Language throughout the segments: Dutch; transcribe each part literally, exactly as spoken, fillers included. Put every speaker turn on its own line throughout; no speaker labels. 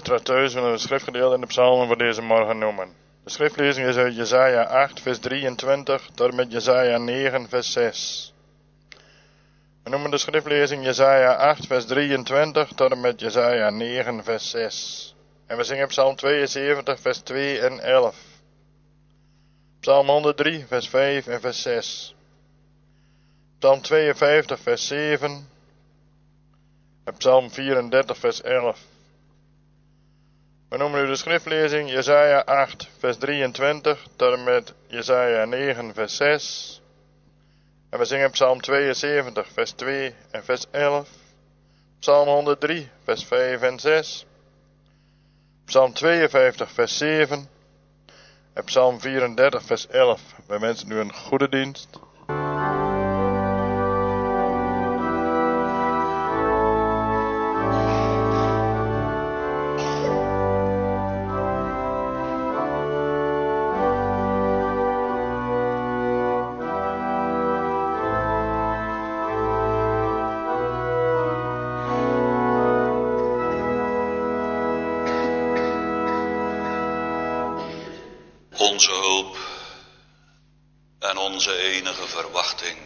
luisteraars thuis willen we het schriftgedeelte in de psalmen voor deze morgen noemen. De schriftlezing is uit Jesaja acht vers drieëntwintig tot en met Jesaja negen vers zes. We noemen de schriftlezing Jesaja acht vers drieëntwintig tot en met Jesaja negen vers zes. En we zingen psalm tweeënzeventig vers twee en elf. Psalm honderddrie vers vijf en vers zes. Psalm tweeënvijftig vers zeven. En psalm vierendertig vers elf. We noemen nu de schriftlezing Jesaja acht vers drieëntwintig tot en met Jesaja negen vers zes. En we zingen psalm tweeënzeventig vers twee en vers elf. Psalm honderddrie vers vijf en zes. Psalm tweeënvijftig vers zeven. En psalm vierendertig vers elf. Wij wensen u een goede dienst.
Onze hulp en onze enige verwachting.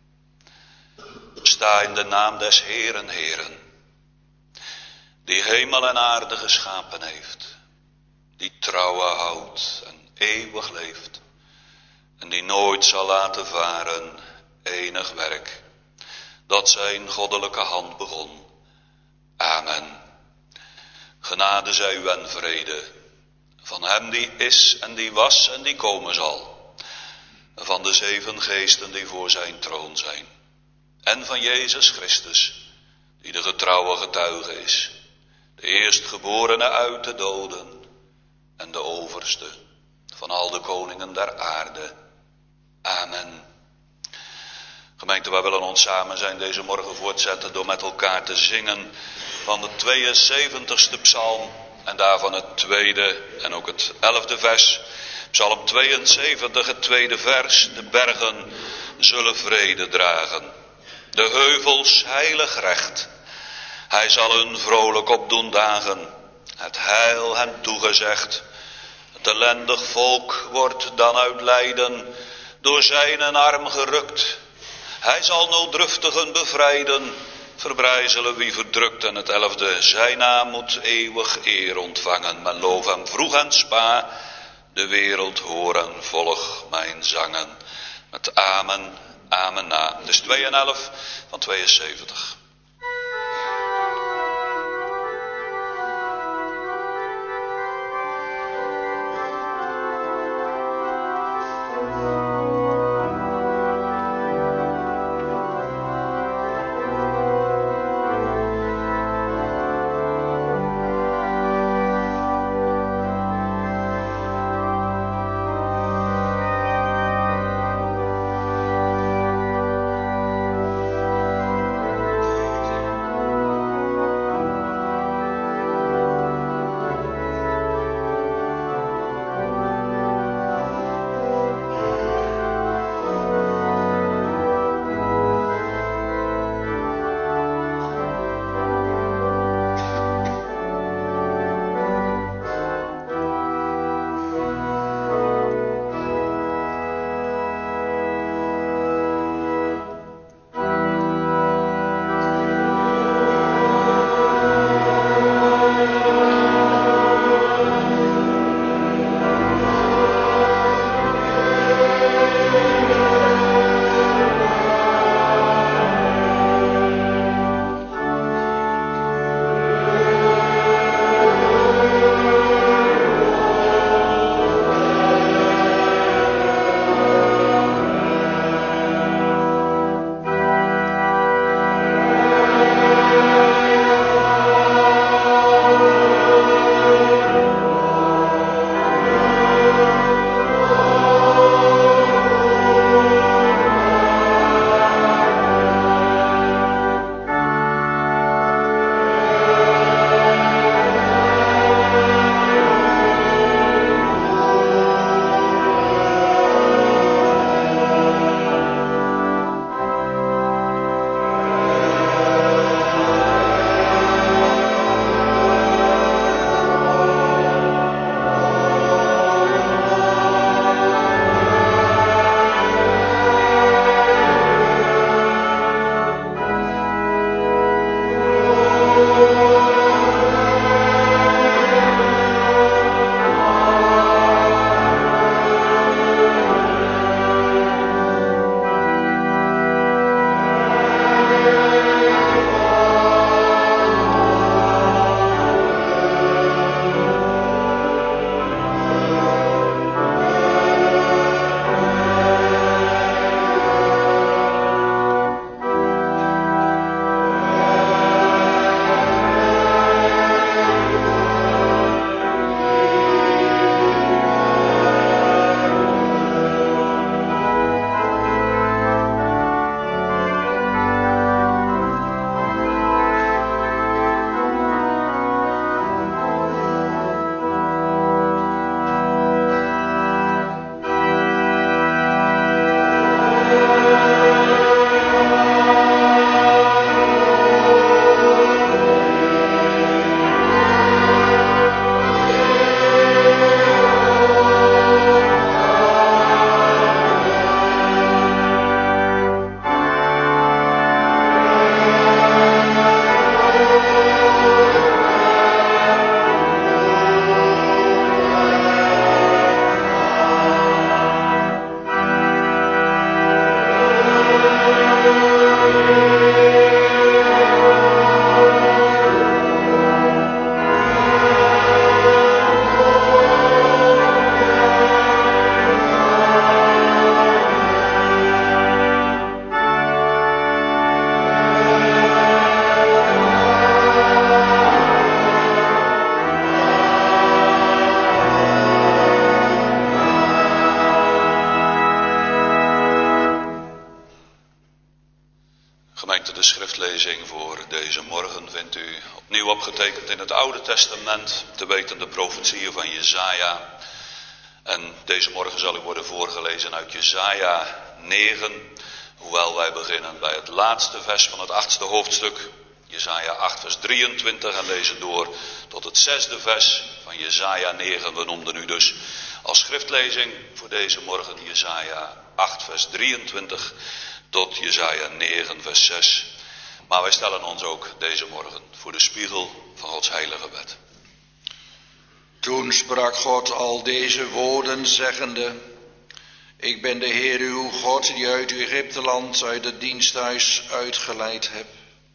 Sta in de naam des Heeren, Heeren, die hemel en aarde geschapen heeft, die trouwe houdt en eeuwig leeft, en die nooit zal laten varen enig werk, dat zijn goddelijke hand begon. Amen. Genade zij u en vrede, van hem die is en die was en die komen zal, van de zeven geesten die voor zijn troon zijn, en van Jezus Christus, die de getrouwe getuige is, de eerstgeborene uit de doden en de overste van al de koningen der aarde. Amen. Gemeente, wij willen ons samen zijn deze morgen voortzetten door met elkaar te zingen van de tweeënzeventigste psalm en daarvan het tweede en ook het elfde vers. Psalm tweeënzeventig, het tweede vers. De bergen zullen vrede dragen, de heuvels heilig recht. Hij zal hun vrolijk opdoen dagen, het heil hen toegezegd. Het ellendig volk wordt dan uit lijden door zijn arm gerukt. Hij zal nooddruftigen bevrijden, verbrijzelen wie verdrukt. En het elfde, zijn naam moet eeuwig eer ontvangen. Men loof hem vroeg en spa, de wereld horen, volg mijn zangen. Met amen, amen na. Dus twee en elf van tweeënzeventig. Gemeente, de schriftlezing voor deze morgen vindt u opnieuw opgetekend in het Oude Testament, te weten de profetieën van Jesaja. En deze morgen zal u worden voorgelezen uit Jesaja negen, hoewel wij beginnen bij het laatste vers van het achtste hoofdstuk, Jesaja acht vers drieëntwintig, en lezen door tot het zesde vers van Jesaja negen. We noemden u dus als schriftlezing voor deze morgen Jesaja acht vers drieëntwintig tot Jesaja negen vers zes. Maar wij stellen ons ook deze morgen voor de spiegel van Gods heilige wet.
Toen sprak God al deze woorden zeggende: Ik ben de Heer uw God, die uit Egypteland, uit het diensthuis uitgeleid heb.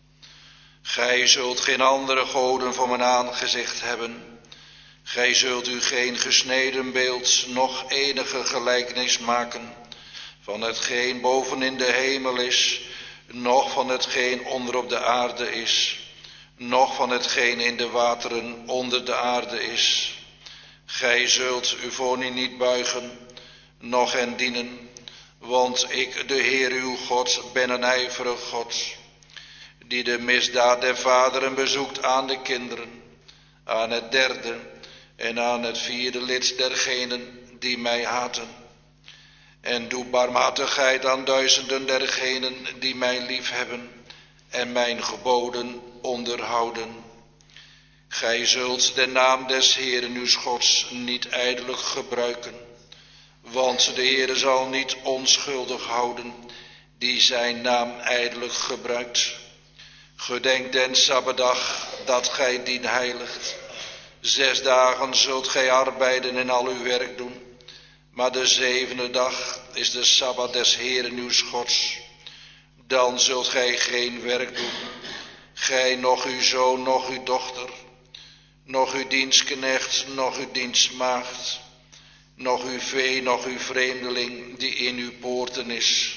Gij zult geen andere goden voor mijn aangezicht hebben. Gij zult u geen gesneden beeld, noch enige gelijkenis maken van hetgeen boven in de hemel is, noch van hetgeen onder op de aarde is, noch van hetgeen in de wateren onder de aarde is. Gij zult u voor niet buigen, noch hen dienen, want ik, de Heer uw God, ben een ijverig God, die de misdaad der vaderen bezoekt aan de kinderen, aan het derde en aan het vierde lid dergenen die mij haten. En doe barmhartigheid aan duizenden dergenen die mij lief hebben en mijn geboden onderhouden. Gij zult de naam des Heeren uws Gods niet ijdelijk gebruiken, want de Heere zal niet onschuldig houden die zijn naam ijdelijk gebruikt. Gedenk den Sabbatdag dat gij dien heiligt. Zes dagen zult gij arbeiden en al uw werk doen. Maar de zevende dag is de Sabbat des Heeren uws Gods. Dan zult gij geen werk doen, gij, noch uw zoon, noch uw dochter, noch uw dienstknecht, noch uw dienstmaagd, noch uw vee, noch uw vreemdeling die in uw poorten is.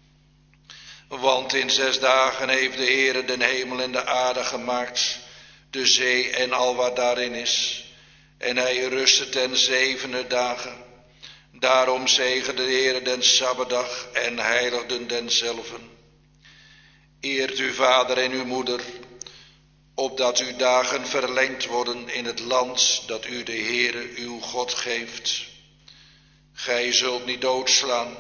Want in zes dagen heeft de Heere den hemel en de aarde gemaakt, de zee en al wat daarin is. En hij rustte ten zevende dagen. Daarom zegende de Heere den Sabbatdag en heiligden denzelven. Eert uw vader en uw moeder, opdat uw dagen verlengd worden in het land dat u de Heere uw God geeft. Gij zult niet doodslaan,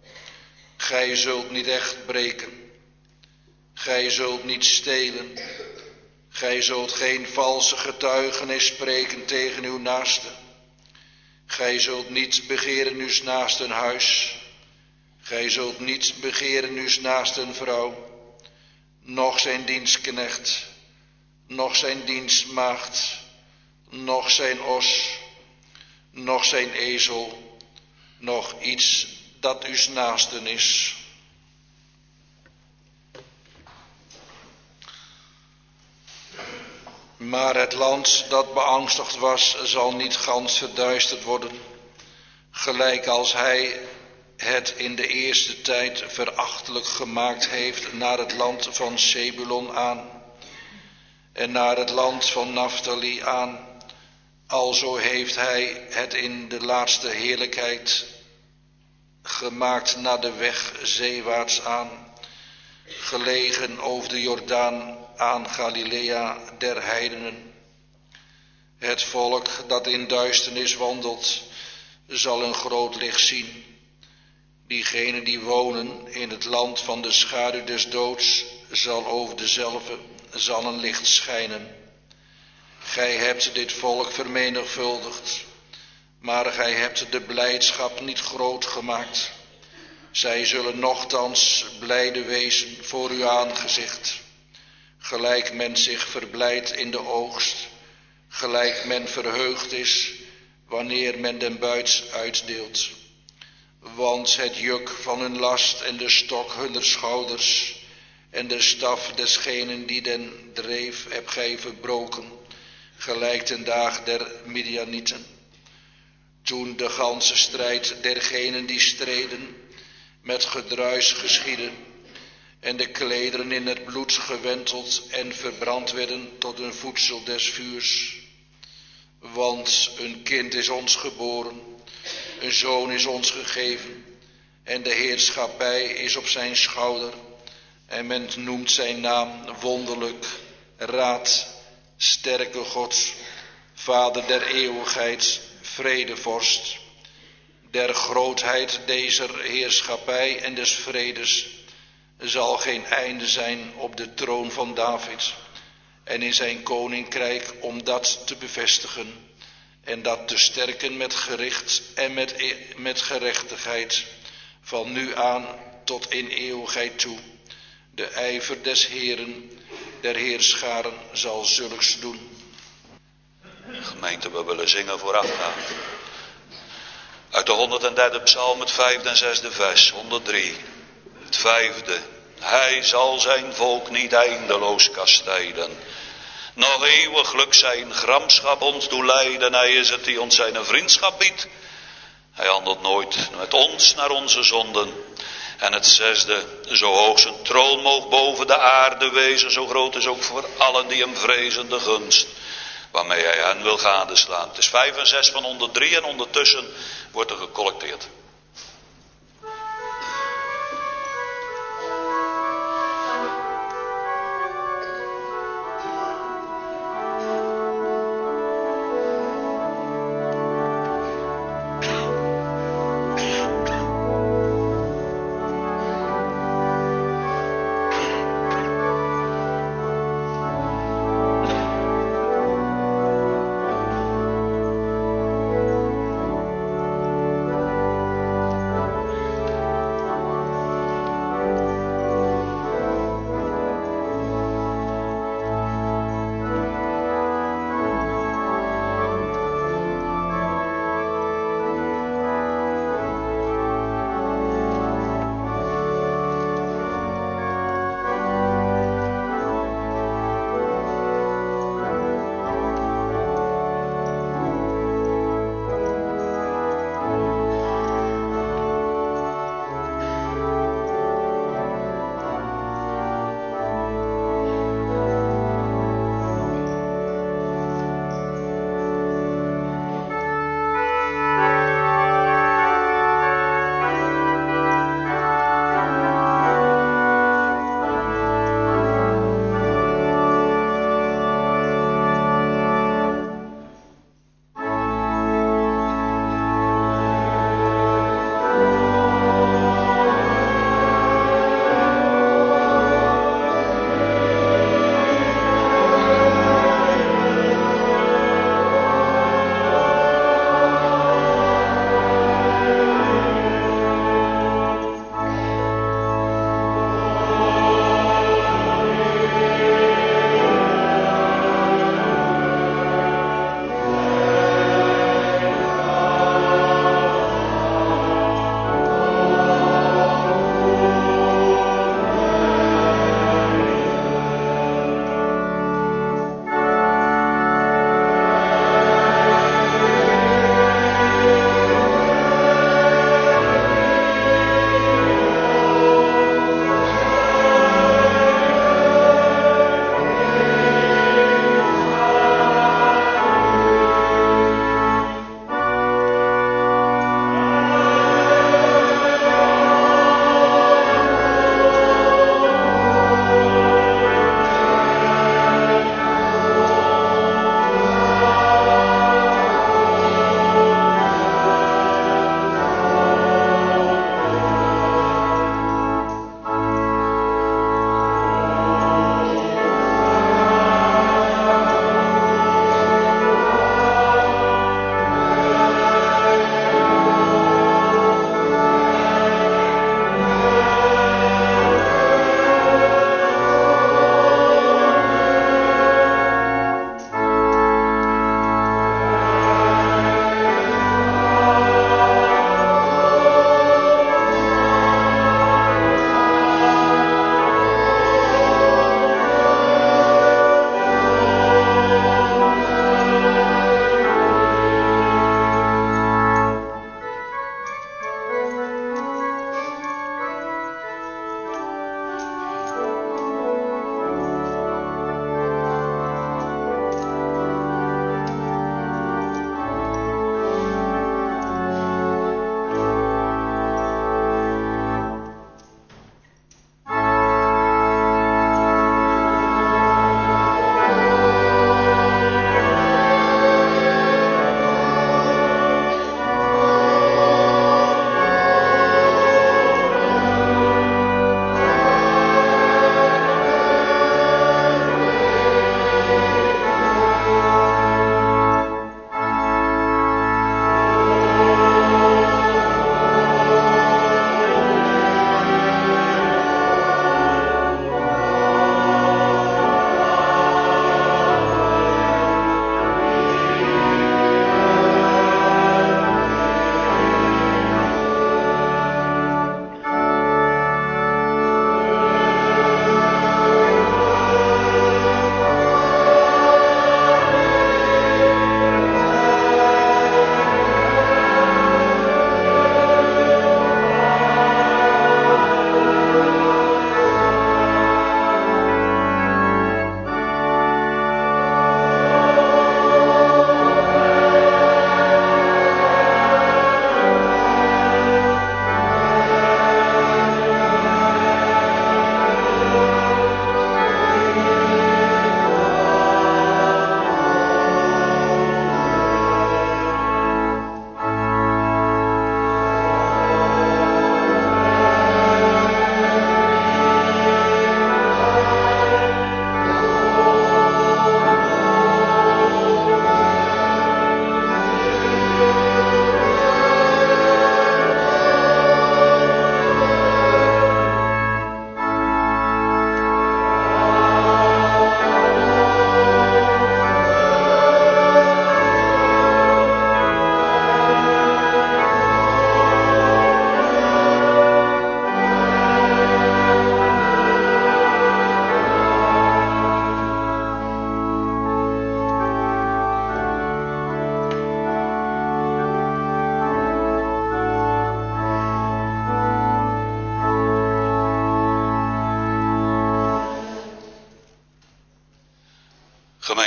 gij zult niet echt breken, gij zult niet stelen, gij zult geen valse getuigenis spreken tegen uw naaste. Gij zult niet begeren uws naasten huis, gij zult niet begeren uws naasten vrouw, noch zijn dienstknecht, noch zijn dienstmaagd, noch zijn os, noch zijn ezel, noch iets dat uws naasten is. Maar het land dat beangstigd was, zal niet gans verduisterd worden, gelijk als hij het in de eerste tijd verachtelijk gemaakt heeft naar het land van Zebulon aan en naar het land van Naphtali aan. Alzo heeft hij het in de laatste heerlijkheid gemaakt naar de weg zeewaarts aan, gelegen over de Jordaan aan Galilea der heidenen. Het volk dat in duisternis wandelt, zal een groot licht zien. Diegenen die wonen in het land van de schaduw des doods, zal over dezelve zal een licht schijnen. Gij hebt dit volk vermenigvuldigd, maar gij hebt de blijdschap niet groot gemaakt. Zij zullen nochtans blijde wezen voor uw aangezicht, gelijk men zich verblijdt in de oogst, gelijk men verheugd is wanneer men den buit uitdeelt. Want het juk van hun last en de stok hunner schouders en de staf desgenen die den dreef hebt gij verbroken, gelijk ten dag der Midianieten. Toen de ganse strijd dergenen die streden met gedruis geschiedde en de klederen in het bloed gewenteld en verbrand werden tot een voedsel des vuurs. Want een kind is ons geboren, een zoon is ons gegeven en de heerschappij is op zijn schouder. En men noemt zijn naam wonderlijk, Raad, sterke God, Vader der eeuwigheid, vredevorst. Der grootheid dezer heerschappij en des vredes zal geen einde zijn op de troon van David en in zijn koninkrijk om dat te bevestigen en dat te sterken met gericht en met, met gerechtigheid van nu aan tot in eeuwigheid toe. De ijver des Heeren, der Heerscharen, zal zulks doen.
Gemeente, we willen zingen voorafgaan. Uit de honderdderde psalm, het vijfde en zesde vers, honderddrie. Het vijfde. Hij zal zijn volk niet eindeloos kastijden. Nog eeuwiglijk zijn gramschap ons doet leiden. Hij is het die ons zijn vriendschap biedt. Hij handelt nooit met ons naar onze zonden. En het zesde, zo hoog zijn troon moog boven de aarde wezen, zo groot is ook voor allen die hem vrezen de gunst, waarmee hij hen wil gadeslaan. Het is vijf en zes van honderddrie en ondertussen wordt er gecollecteerd.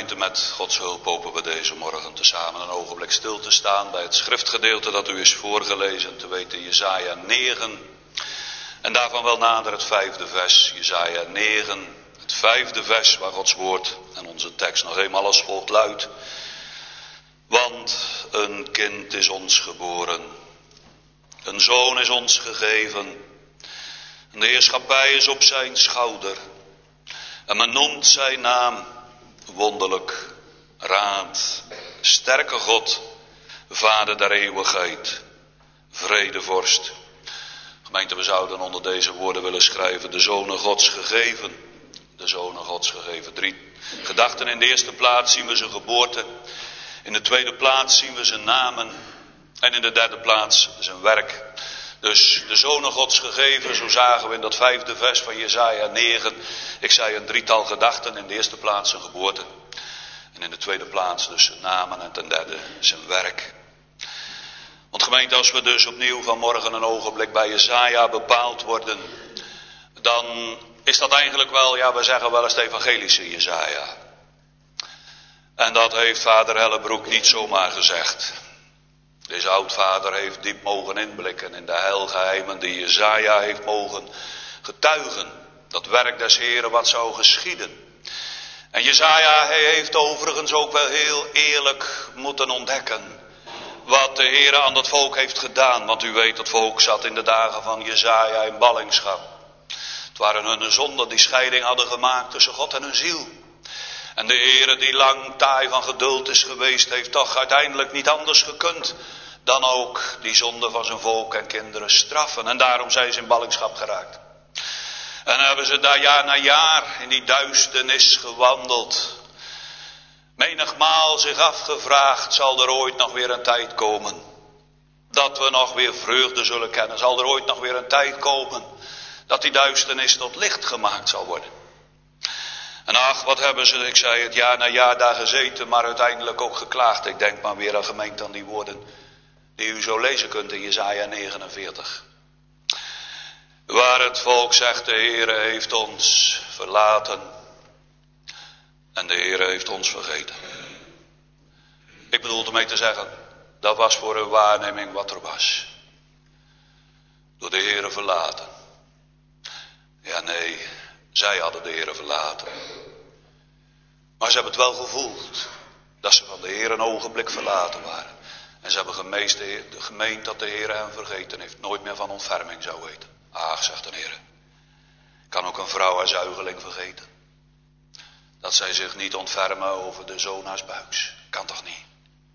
Gemeente, met Gods hulp hopen we deze morgen tezamen een ogenblik stil te staan bij het schriftgedeelte dat u is voorgelezen, te weten Jesaja negen. En daarvan wel nader het vijfde vers, Jesaja negen, het vijfde vers waar Gods woord en onze tekst nog eenmaal als volgt luidt. Want een kind is ons geboren, een zoon is ons gegeven, en de heerschappij is op zijn schouder. En men noemt zijn naam wonderlijk, raad, sterke God, vader der eeuwigheid, vredevorst. Gemeente, we zouden onder deze woorden willen schrijven, de zonen Gods gegeven. De zonen Gods gegeven. Drie gedachten. In de eerste plaats zien we zijn geboorte. In de tweede plaats zien we zijn namen. En in de derde plaats zijn werk. Dus de zonen Gods gegeven, zo zagen we in dat vijfde vers van Jesaja negen. Ik zei een drietal gedachten. In de eerste plaats zijn geboorte. En in de tweede plaats dus zijn namen. En ten derde zijn werk. Want gemeente, als we dus opnieuw vanmorgen een ogenblik bij Jesaja bepaald worden, dan is dat eigenlijk wel, ja, we zeggen wel eens het evangelische Jesaja. En dat heeft vader Hellebroek niet zomaar gezegd. Deze oudvader heeft diep mogen inblikken in de heilgeheimen die Jesaja heeft mogen getuigen. Dat werk des Heren wat zou geschieden. En Jesaja, hij heeft overigens ook wel heel eerlijk moeten ontdekken wat de Heere aan dat volk heeft gedaan. Want u weet, dat volk zat in de dagen van Jesaja in ballingschap. Het waren hun zonden die scheiding hadden gemaakt tussen God en hun ziel. En de Heere die lang taai van geduld is geweest, heeft toch uiteindelijk niet anders gekund dan ook die zonde van zijn volk en kinderen straffen. En daarom zijn ze in ballingschap geraakt. En hebben ze daar jaar na jaar in die duisternis gewandeld. Menigmaal zich afgevraagd, zal er ooit nog weer een tijd komen dat we nog weer vreugde zullen kennen? Zal er ooit nog weer een tijd komen dat die duisternis tot licht gemaakt zal worden? En ach, wat hebben ze, ik zei het, jaar na jaar daar gezeten, maar uiteindelijk ook geklaagd. Ik denk maar weer aan gemeente aan die woorden die u zo lezen kunt in Jesaja negenenveertig. Waar het volk zegt, de Heere heeft ons verlaten en de Heere heeft ons vergeten. Ik bedoel ermee te zeggen, dat was voor hun waarneming wat er was. Door de Heere verlaten. Ja, nee, zij hadden de Heere verlaten. Maar ze hebben het wel gevoeld dat ze van de Heere een ogenblik verlaten waren. En ze hebben gemeend dat de Heere hen vergeten heeft. Nooit meer van ontferming zou weten. Ach, zegt de Heere. Kan ook een vrouw haar zuigeling vergeten? Dat zij zich niet ontfermen over de zoon haars buiks. Kan toch niet?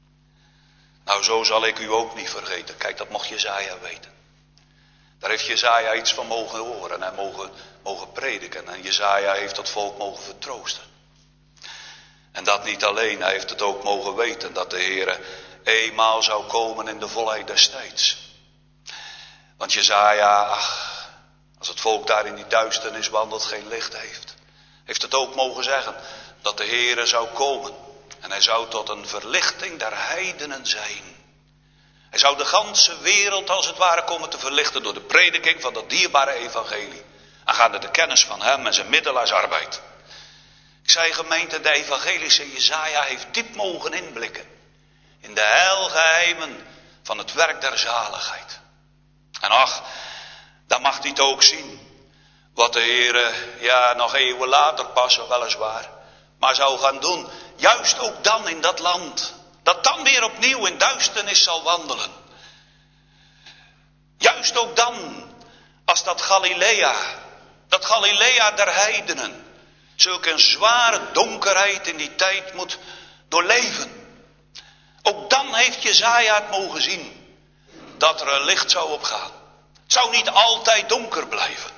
Nou, zo zal ik u ook niet vergeten. Kijk, dat mocht Jesaja weten. Daar heeft Jesaja iets van mogen horen en mogen, mogen prediken. En Jesaja heeft dat volk mogen vertroosten. En dat niet alleen, hij heeft het ook mogen weten dat de Heere eenmaal zou komen in de volheid des tijds. Want Jesaja, ach, als het volk daar in die duisternis wandelt, geen licht heeft, heeft het ook mogen zeggen dat de Heere zou komen. En hij zou tot een verlichting der heidenen zijn. Hij zou de ganse wereld als het ware komen te verlichten door de prediking van dat dierbare evangelie. Aangaande de kennis van hem en zijn middelaarsarbeid. Ik zei gemeente, de evangelische Jesaja heeft diep mogen inblikken in de heilgeheimen van het werk der zaligheid. En ach, dan mag hij het ook zien. Wat de Heere, ja, nog eeuwen later pas weliswaar, maar zou gaan doen. Juist ook dan in dat land. Dat dan weer opnieuw in duisternis zal wandelen. Juist ook dan, als dat Galilea, dat Galilea der heidenen, zulke een zware donkerheid in die tijd moet doorleven. Ook dan heeft Jesaja het mogen zien, dat er een licht zou opgaan. Het zou niet altijd donker blijven.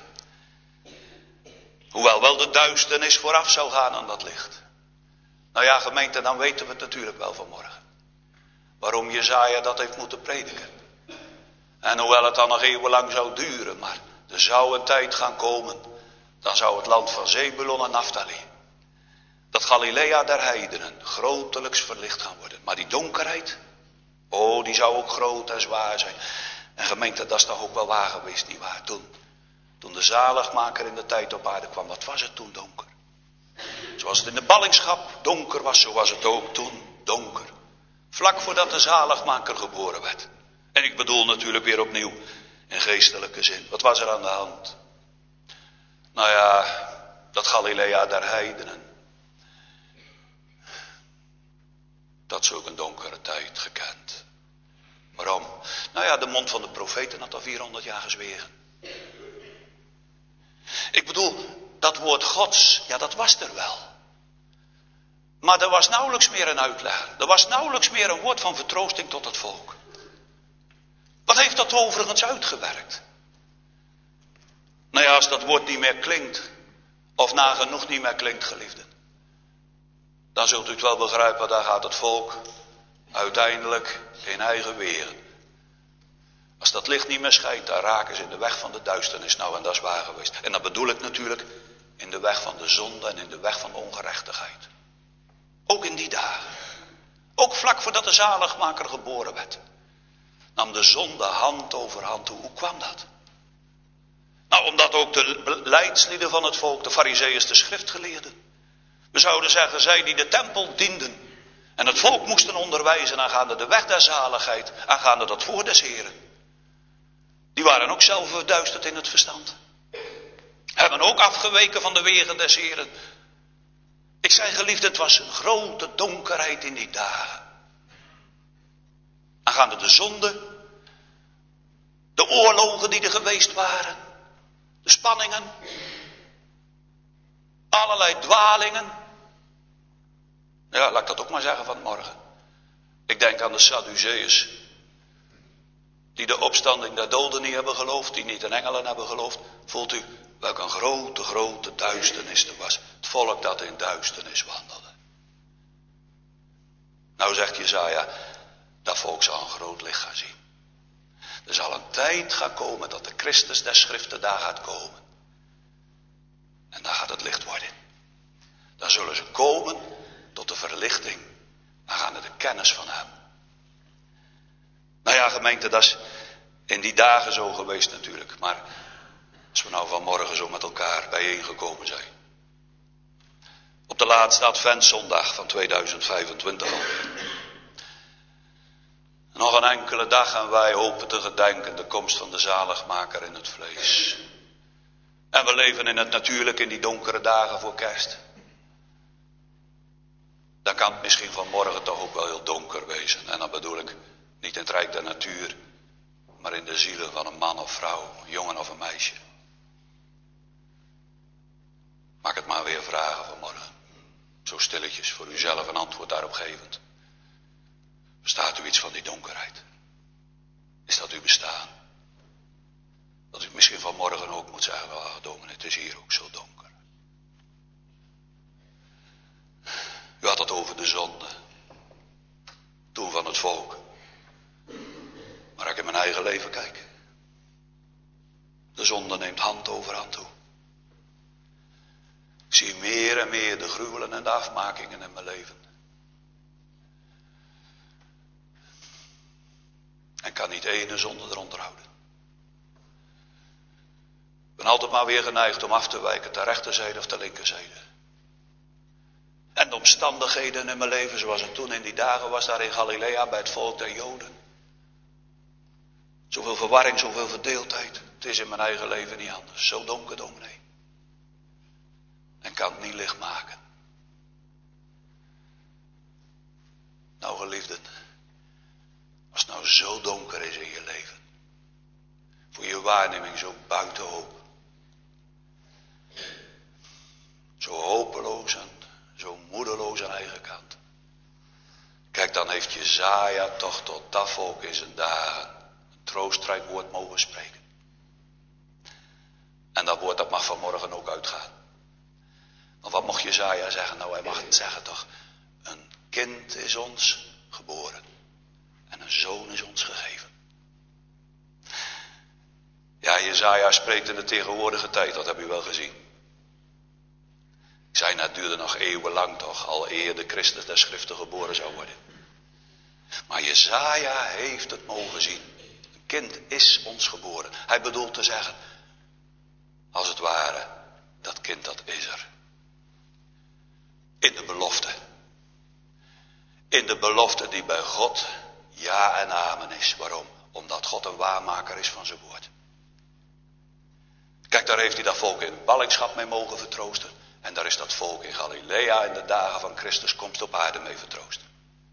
Hoewel wel de duisternis vooraf zou gaan aan dat licht. Nou ja, gemeente, dan weten we het natuurlijk wel vanmorgen. Waarom Jesaja dat heeft moeten prediken. En hoewel het dan nog eeuwenlang zou duren, maar er zou een tijd gaan komen, dan zou het land van Zebulon en Naphtali, dat Galilea der heidenen, grotelijks verlicht gaan worden. Maar die donkerheid, oh, die zou ook groot en zwaar zijn. En gemeente, dat is toch ook wel waar geweest, nietwaar? Toen, toen de zaligmaker in de tijd op aarde kwam, wat was het toen donker? Zoals het in de ballingschap donker was, zo was het ook toen donker. Vlak voordat de zaligmaker geboren werd. En ik bedoel natuurlijk weer opnieuw in geestelijke zin. Wat was er aan de hand? Nou ja, dat Galilea der heidenen. Dat is ook een donkere tijd gekend. Waarom? Nou ja, de mond van de profeten had al vierhonderd jaar gezwegen. Ik bedoel, dat woord Gods, ja dat was er wel. Maar er was nauwelijks meer een uitleg. Er was nauwelijks meer een woord van vertroosting tot het volk. Wat heeft dat overigens uitgewerkt? Nou ja, als dat woord niet meer klinkt, of nagenoeg niet meer klinkt, geliefden, dan zult u het wel begrijpen, daar gaat het volk uiteindelijk in eigen weren. Als dat licht niet meer schijnt, dan raken ze in de weg van de duisternis. Nou, en dat is waar geweest. En dat bedoel ik natuurlijk in de weg van de zonde en in de weg van de ongerechtigheid. Ook in die dagen. Ook vlak voordat de zaligmaker geboren werd. Nam de zonde hand over hand toe. Hoe kwam dat? Nou, omdat ook de leidslieden van het volk, de farizeeërs, de schriftgeleerden. We zouden zeggen, zij die de tempel dienden. En het volk moesten onderwijzen aangaande de weg der zaligheid. Aangaande dat voor des Heren. Die waren ook zelf verduisterd in het verstand. Hebben ook afgeweken van de wegen des Heren. Ik zei geliefd, het was een grote donkerheid in die dagen. Aangaande de zonde. De oorlogen die er geweest waren. De spanningen. Allerlei dwalingen. Ja, laat ik dat ook maar zeggen vanmorgen. Ik denk aan de Sadduceërs. Die de opstanding der doden niet hebben geloofd. Die niet in engelen hebben geloofd. Voelt u welk een grote, grote duisternis er was. Het volk dat in duisternis wandelde. Nou zegt Jesaja. Dat volk zal een groot licht gaan zien. Er zal een tijd gaan komen dat de Christus der Schriften daar gaat komen. En daar gaat het licht worden. Dan zullen ze komen tot de verlichting. Aangaande de kennis van hem. Nou ja, gemeente, dat is in die dagen zo geweest natuurlijk. Maar als we nou vanmorgen zo met elkaar bijeengekomen zijn. Op de laatste adventszondag van tweeduizend vijfentwintig alweer. Nog een enkele dag en wij hopen te gedenken de komst van de zaligmaker in het vlees. En we leven in het natuurlijk in die donkere dagen voor kerst. Dan kan het misschien vanmorgen toch ook wel heel donker wezen. En dan bedoel ik niet in het rijk der natuur, maar in de zielen van een man of vrouw, een jongen of een meisje. Mag ik het maar weer vragen vanmorgen. Zo stilletjes voor uzelf een antwoord daarop gevend. Bestaat u iets van die donkerheid? Is dat uw bestaan? Dat u misschien vanmorgen ook moet zeggen, oh dominee, het is hier ook zo donker. U had het over de zonde. Toen van het volk. Maar als ik in mijn eigen leven kijk. De zonde neemt hand over hand toe. Ik zie meer en meer de gruwelen en de afmakingen in mijn leven. En kan niet ene zonde eronder houden. Ik ben altijd maar weer geneigd om af te wijken ter rechterzijde of ter linkerzijde. En de omstandigheden in mijn leven zoals het toen in die dagen was daar in Galilea bij het volk der Joden. Zoveel verwarring, zoveel verdeeldheid. Het is in mijn eigen leven niet anders. Zo donker, dominee. En kan het niet licht maken. Nou geliefden. Als het nou zo donker is in je leven. Voor je waarneming zo buiten hoop. Zo hopeloos en zo moedeloos aan eigen kant. Kijk, dan heeft Jesaja toch tot dat volk in zijn dagen een troostrijk woord mogen spreken. En dat woord dat mag vanmorgen ook uitgaan. Want wat mocht Jesaja zeggen? Nou, hij mag het zeggen toch. Een kind is ons geboren. En een zoon is ons gegeven. Ja, Jesaja spreekt in de tegenwoordige tijd, dat heb u wel gezien. Ik zei net, het duurde nog eeuwenlang toch, al eer de Christus der Schriften geboren zou worden. Maar Jesaja heeft het mogen zien. Een kind is ons geboren. Hij bedoelt te zeggen, als het ware, dat kind dat is er. In de belofte. In de belofte die bij God ja en amen is. Waarom? Omdat God een waarmaker is van zijn woord. Kijk, daar heeft hij dat volk in ballingschap mee mogen vertroosten. En daar is dat volk in Galilea in de dagen van Christus komst op aarde mee vertroosten.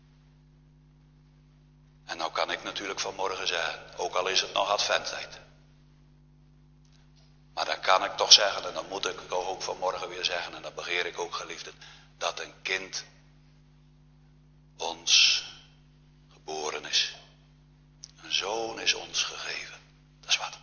En nou kan ik natuurlijk vanmorgen zeggen, ook al is het nog adventtijd. Maar dan kan ik toch zeggen, en dan moet ik toch ook vanmorgen weer zeggen, en dat begeer ik ook geliefden, dat een kind ons geboren is. Een zoon is ons gegeven. Dat is wat.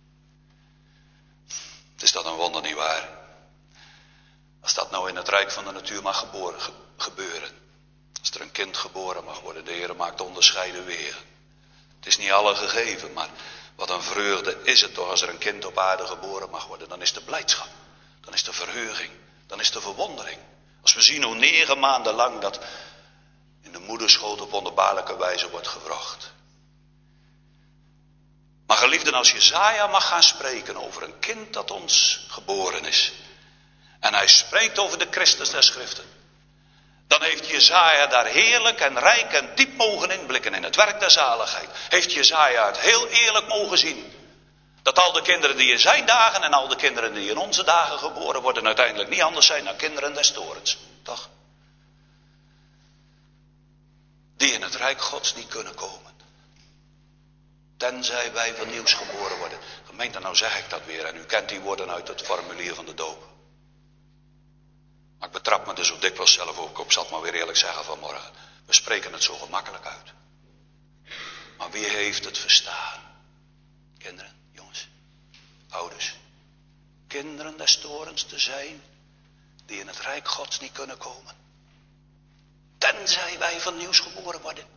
Is dat een wonder, niet waar? Als dat nou in het rijk van de natuur mag geboren, ge, gebeuren. Als er een kind geboren mag worden. De Heer maakt onderscheiden wegen. Het is niet alle gegeven, maar wat een vreugde is het toch als er een kind op aarde geboren mag worden. Dan is de blijdschap. Dan is de verheuging. Dan is de verwondering. Als we zien hoe negen maanden lang dat in de moederschoot op wonderbaarlijke wijze wordt gewrocht. Maar geliefden, als Jesaja mag gaan spreken over een kind dat ons geboren is. En hij spreekt over de Christus der Schriften. Dan heeft Jesaja daar heerlijk en rijk en diep mogen inblikken in het werk der zaligheid. Heeft Jesaja het heel eerlijk mogen zien. Dat al de kinderen die in zijn dagen en al de kinderen die in onze dagen geboren worden uiteindelijk niet anders zijn dan kinderen des torens. Toch? Die in het rijk Gods niet kunnen komen. Tenzij wij van nieuws geboren worden. Gemeente, nou zeg ik dat weer. En u kent die woorden uit het formulier van de doop. Maar ik betrap me er zo dikwijls zelf ook op. Zal het maar weer eerlijk zeggen vanmorgen. We spreken het zo gemakkelijk uit. Maar wie heeft het verstaan? Kinderen, jongens, ouders. Kinderen des torens te zijn. Die in het rijk Gods niet kunnen komen. Tenzij wij van nieuws geboren worden.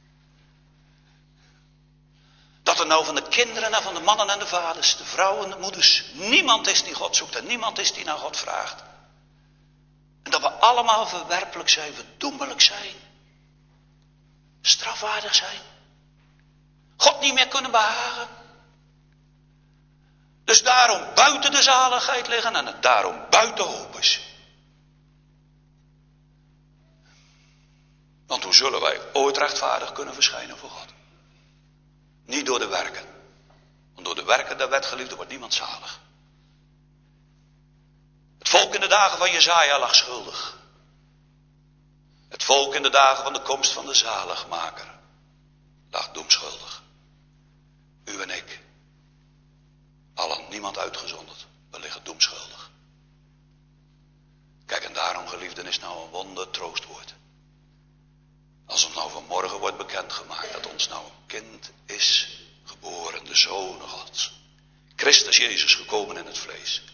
Dat er nou van de kinderen en van de mannen en de vaders, de vrouwen en de moeders, niemand is die God zoekt en niemand is die naar God vraagt. En dat we allemaal verwerpelijk zijn, verdoemelijk zijn, strafwaardig zijn, God niet meer kunnen behagen. Dus daarom buiten de zaligheid liggen en het daarom buiten hoop is. Want hoe zullen wij ooit rechtvaardig kunnen verschijnen voor God? Niet door de werken. Want door de werken der wet, geliefde, wordt niemand zalig. Het volk in de dagen van Jesaja lag schuldig. Het volk in de dagen van de komst van de zaligmaker lag doemschuldig. U en ik. Allen, niemand uitgezonderd. We liggen doemschuldig. Kijk, en daarom, geliefden, is nou een wonder troostwoord. Als ons nou vanmorgen wordt bekendgemaakt dat ons nou een kind is geboren, de Zoon Gods. Christus Jezus gekomen in het vlees.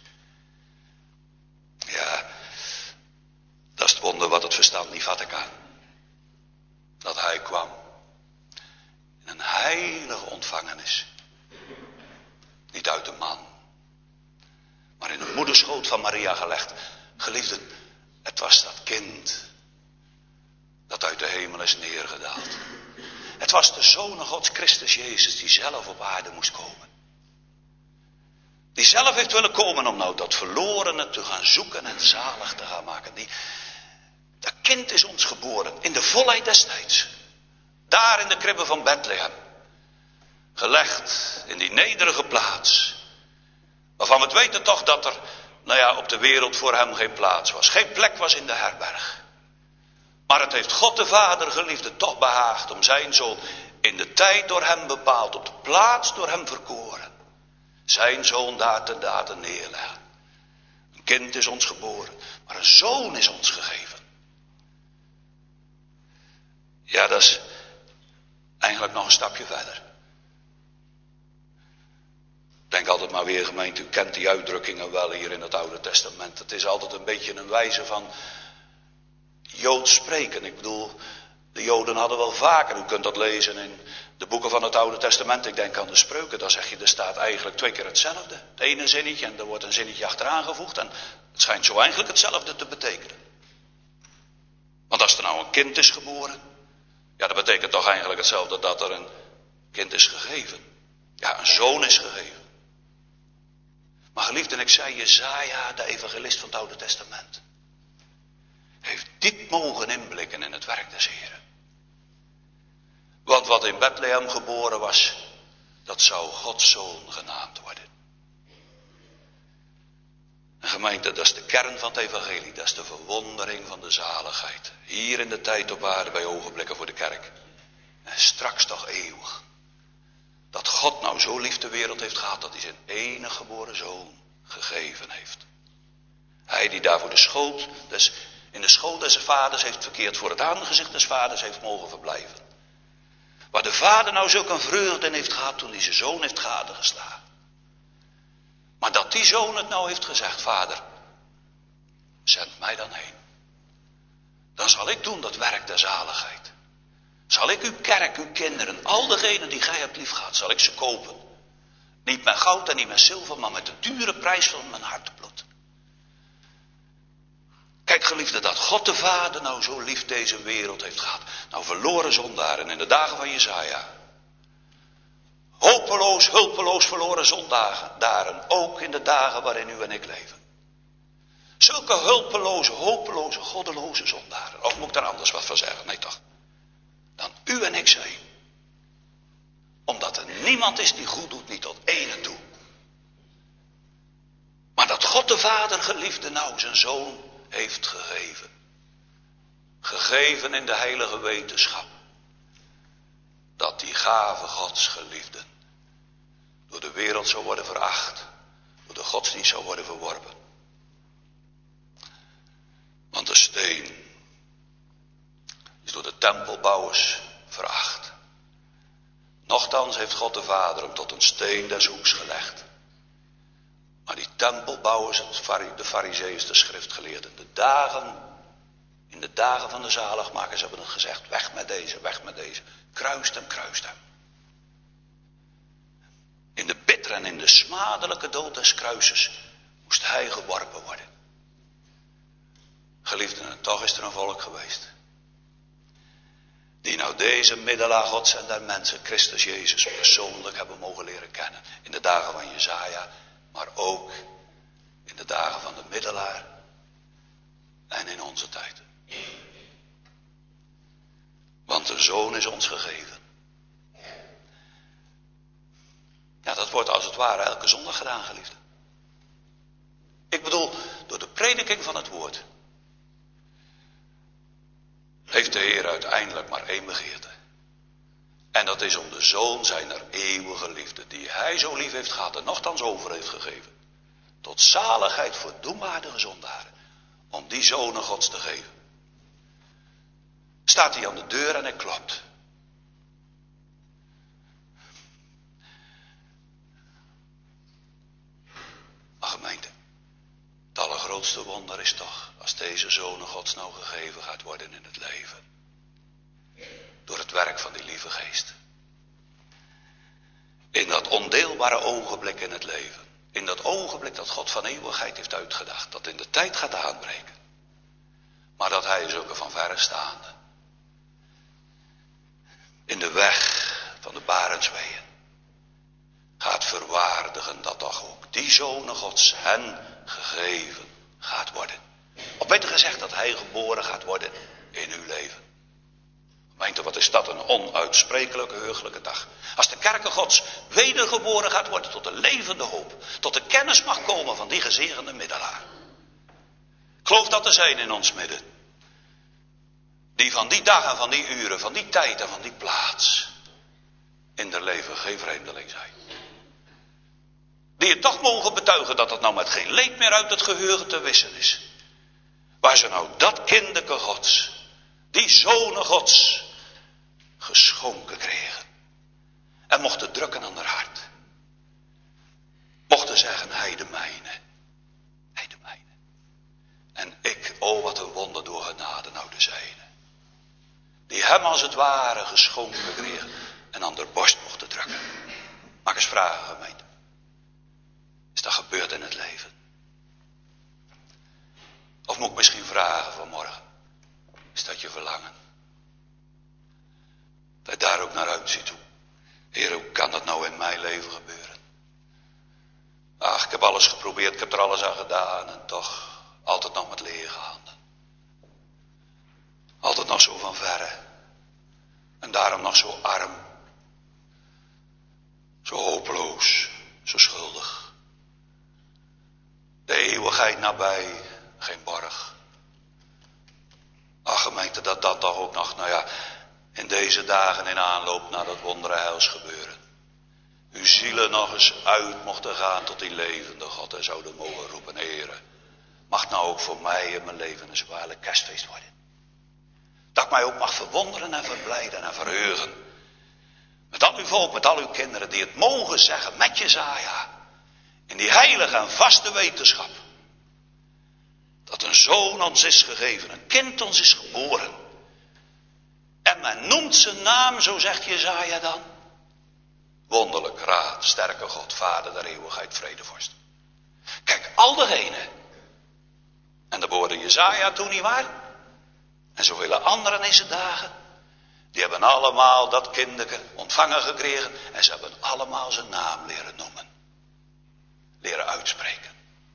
Ja, dat is het wonder wat het verstand niet vatten kan. Dat hij kwam in een heilige ontvangenis. Niet uit de man, maar in de moederschoot van Maria gelegd. Geliefden, het was dat kind dat uit de hemel is neergedaald. Het was de Zoon Gods, Christus Jezus, die zelf op aarde moest komen. Die zelf heeft willen komen om nou dat verlorene te gaan zoeken en zalig te gaan maken. Die, dat kind is ons geboren in de volheid des tijds. Daar in de kribbe van Bethlehem. Gelegd in die nederige plaats. Waarvan we het weten toch dat er, nou ja, op de wereld voor hem geen plaats was. Geen plek was in de herberg. Maar het heeft God de Vader, geliefde, toch behaagd om zijn zoon in de tijd door hem bepaald, op de plaats door hem verkoren. Zijn zoon daar ten date neerleggen. Een kind is ons geboren, maar een zoon is ons gegeven. Ja, dat is eigenlijk nog een stapje verder. Denk altijd maar weer, gemeente, u kent die uitdrukkingen wel hier in het Oude Testament. Het is altijd een beetje een wijze van Joods spreken. Ik bedoel, de Joden hadden wel vaker, u kunt dat lezen in de boeken van het Oude Testament. Ik denk aan de Spreuken, daar zeg je, er staat eigenlijk twee keer hetzelfde. Het ene zinnetje en er wordt een zinnetje achteraan gevoegd. En het schijnt zo eigenlijk hetzelfde te betekenen. Want als er nou een kind is geboren, ja, dat betekent toch eigenlijk hetzelfde dat er een kind is gegeven. Ja, een zoon is gegeven. Maar geliefden, ik zei Jesaja, de evangelist van het Oude Testament, heeft diep mogen inblikken in het werk des Heren. Want wat in Bethlehem geboren was, dat zou Gods Zoon genaamd worden. En gemeente, dat is de kern van het evangelie. Dat is de verwondering van de zaligheid. Hier in de tijd op aarde bij ogenblikken voor de kerk. En straks toch eeuwig. Dat God nou zo lief de wereld heeft gehad dat hij zijn enige geboren zoon gegeven heeft. Hij die daar voor de schoot, dus in de schoot des vaders heeft verkeerd, voor het aangezicht des vaders heeft mogen verblijven. Waar de vader nou zulk een vreugde in heeft gehad toen hij zijn zoon heeft gadegeslagen. Maar dat die zoon het nou heeft gezegd, vader, zend mij dan heen. Dan zal ik doen dat werk der zaligheid. Zal ik uw kerk, uw kinderen, al degenen die gij hebt liefgehad, zal ik ze kopen. Niet met goud en niet met zilver, maar met de dure prijs van mijn hartebloed. Kijk geliefde, dat God de Vader nou zo lief deze wereld heeft gehad. Nou verloren zondaren in de dagen van Jesaja. Hopeloos, hulpeloos verloren zondaren, ook in de dagen waarin u en ik leven. Zulke hulpeloze, hopeloze, goddeloze zondaren. Of moet ik daar anders wat van zeggen? Nee toch. Dan u en ik zijn. Omdat er niemand is die goed doet, niet tot ene toe. Maar dat God de Vader geliefde nou zijn zoon heeft gegeven. Gegeven in de heilige wetenschap. Dat die gave Gods geliefden door de wereld zou worden veracht. Door de godsdienst zou worden verworpen. Want de steen is door de tempelbouwers veracht. Nochtans heeft God de Vader hem tot een steen des hoeks gelegd. Maar die tempelbouwers, de farizeeërs, de schriftgeleerden, de dagen, in de dagen van de zaligmakers hebben het gezegd, weg met deze, weg met deze. Kruist hem, kruist hem. In de bittere en in de smadelijke dood des kruises moest hij geworpen worden. Geliefden, en toch is er een volk geweest. Die nou deze middelaar Gods en der mensen, Christus Jezus, persoonlijk hebben mogen leren kennen. In de dagen van Jesaja, maar ook in de dagen van de middelaar en in onze tijd. Want de Zoon is ons gegeven. Ja, dat wordt als het ware elke zondag gedaan, geliefde. Ik bedoel, door de prediking van het woord heeft de Heer uiteindelijk maar één begeerte. En dat is om de Zoon zijner eeuwige liefde, die hij zo lief heeft gehad en nochtans over heeft gegeven, tot zaligheid voor doemwaardige zondaren, om die Zonen Gods te geven. Staat hij aan de deur en hij klopt. Maar gemeente, het allergrootste wonder is toch als deze Zonen Gods nou gegeven gaat worden in het leven. Door het werk van die lieve geest. In dat ondeelbare ogenblik in het leven. In dat ogenblik dat God van eeuwigheid heeft uitgedacht. Dat in de tijd gaat aanbreken. Maar dat hij zulke van verre staande. In de weg van de Barendsweeën. Gaat verwaardigen dat toch ook die Zonen Gods hen gegeven gaat worden. Of beter gezegd dat hij geboren gaat worden in uw leven. Gemeente, wat is dat een onuitsprekelijke heugelijke dag. Als de kerken Gods wedergeboren gaat worden tot de levende hoop. Tot de kennis mag komen van die gezegende middelaar. Ik geloof dat er zijn in ons midden. Die van die dag en van die uren, van die tijd en van die plaats. In de leven geen vreemdeling zijn. Die het toch mogen betuigen dat het nou met geen leed meer uit het geheugen te wissen is. Waar ze nou dat kinderke Gods, die Zonen Gods, geschonken kregen. En mochten drukken aan haar hart. Mochten zeggen, hij de mijne. Hij de mijne. En ik, oh wat een wonder door genade nou de zijne. Die hem als het ware geschonken kregen. En aan de borst mochten drukken. Mag ik eens vragen, gemeente. Is dat gebeurd in het leven? Of moet ik misschien vragen vanmorgen. Is dat je verlangen? Dat je daar ook naar uitziet. Heer, hoe kan dat nou in mijn leven gebeuren? Ach, ik heb alles geprobeerd, ik heb er alles aan gedaan. En toch altijd nog met lege handen. eeuwigheid nabij, geen borg. Ach gemeente, dat dat toch ook nog, nou ja, in deze dagen in aanloop naar dat wondere heilsgebeuren. Uw zielen nog eens uit mochten gaan tot die levende God en zouden mogen roepen, Heere, mag nou ook voor mij in mijn leven een zware kerstfeest worden. Dat ik mij ook mag verwonderen en verblijden en verheugen. Met al uw volk, met al uw kinderen die het mogen zeggen met Jesaja. In die heilige en vaste wetenschap. Dat een zoon ons is gegeven, een kind ons is geboren. En men noemt zijn naam, zo zegt Jesaja dan. Wonderlijk raad, sterke God, Vader der eeuwigheid, vredevorst. Kijk, al degenen. En dat behoorde Jesaja toen niet waar. En zoveel anderen in deze dagen. Die hebben allemaal dat kinderke ontvangen gekregen. En ze hebben allemaal zijn naam leren noemen. Leren uitspreken.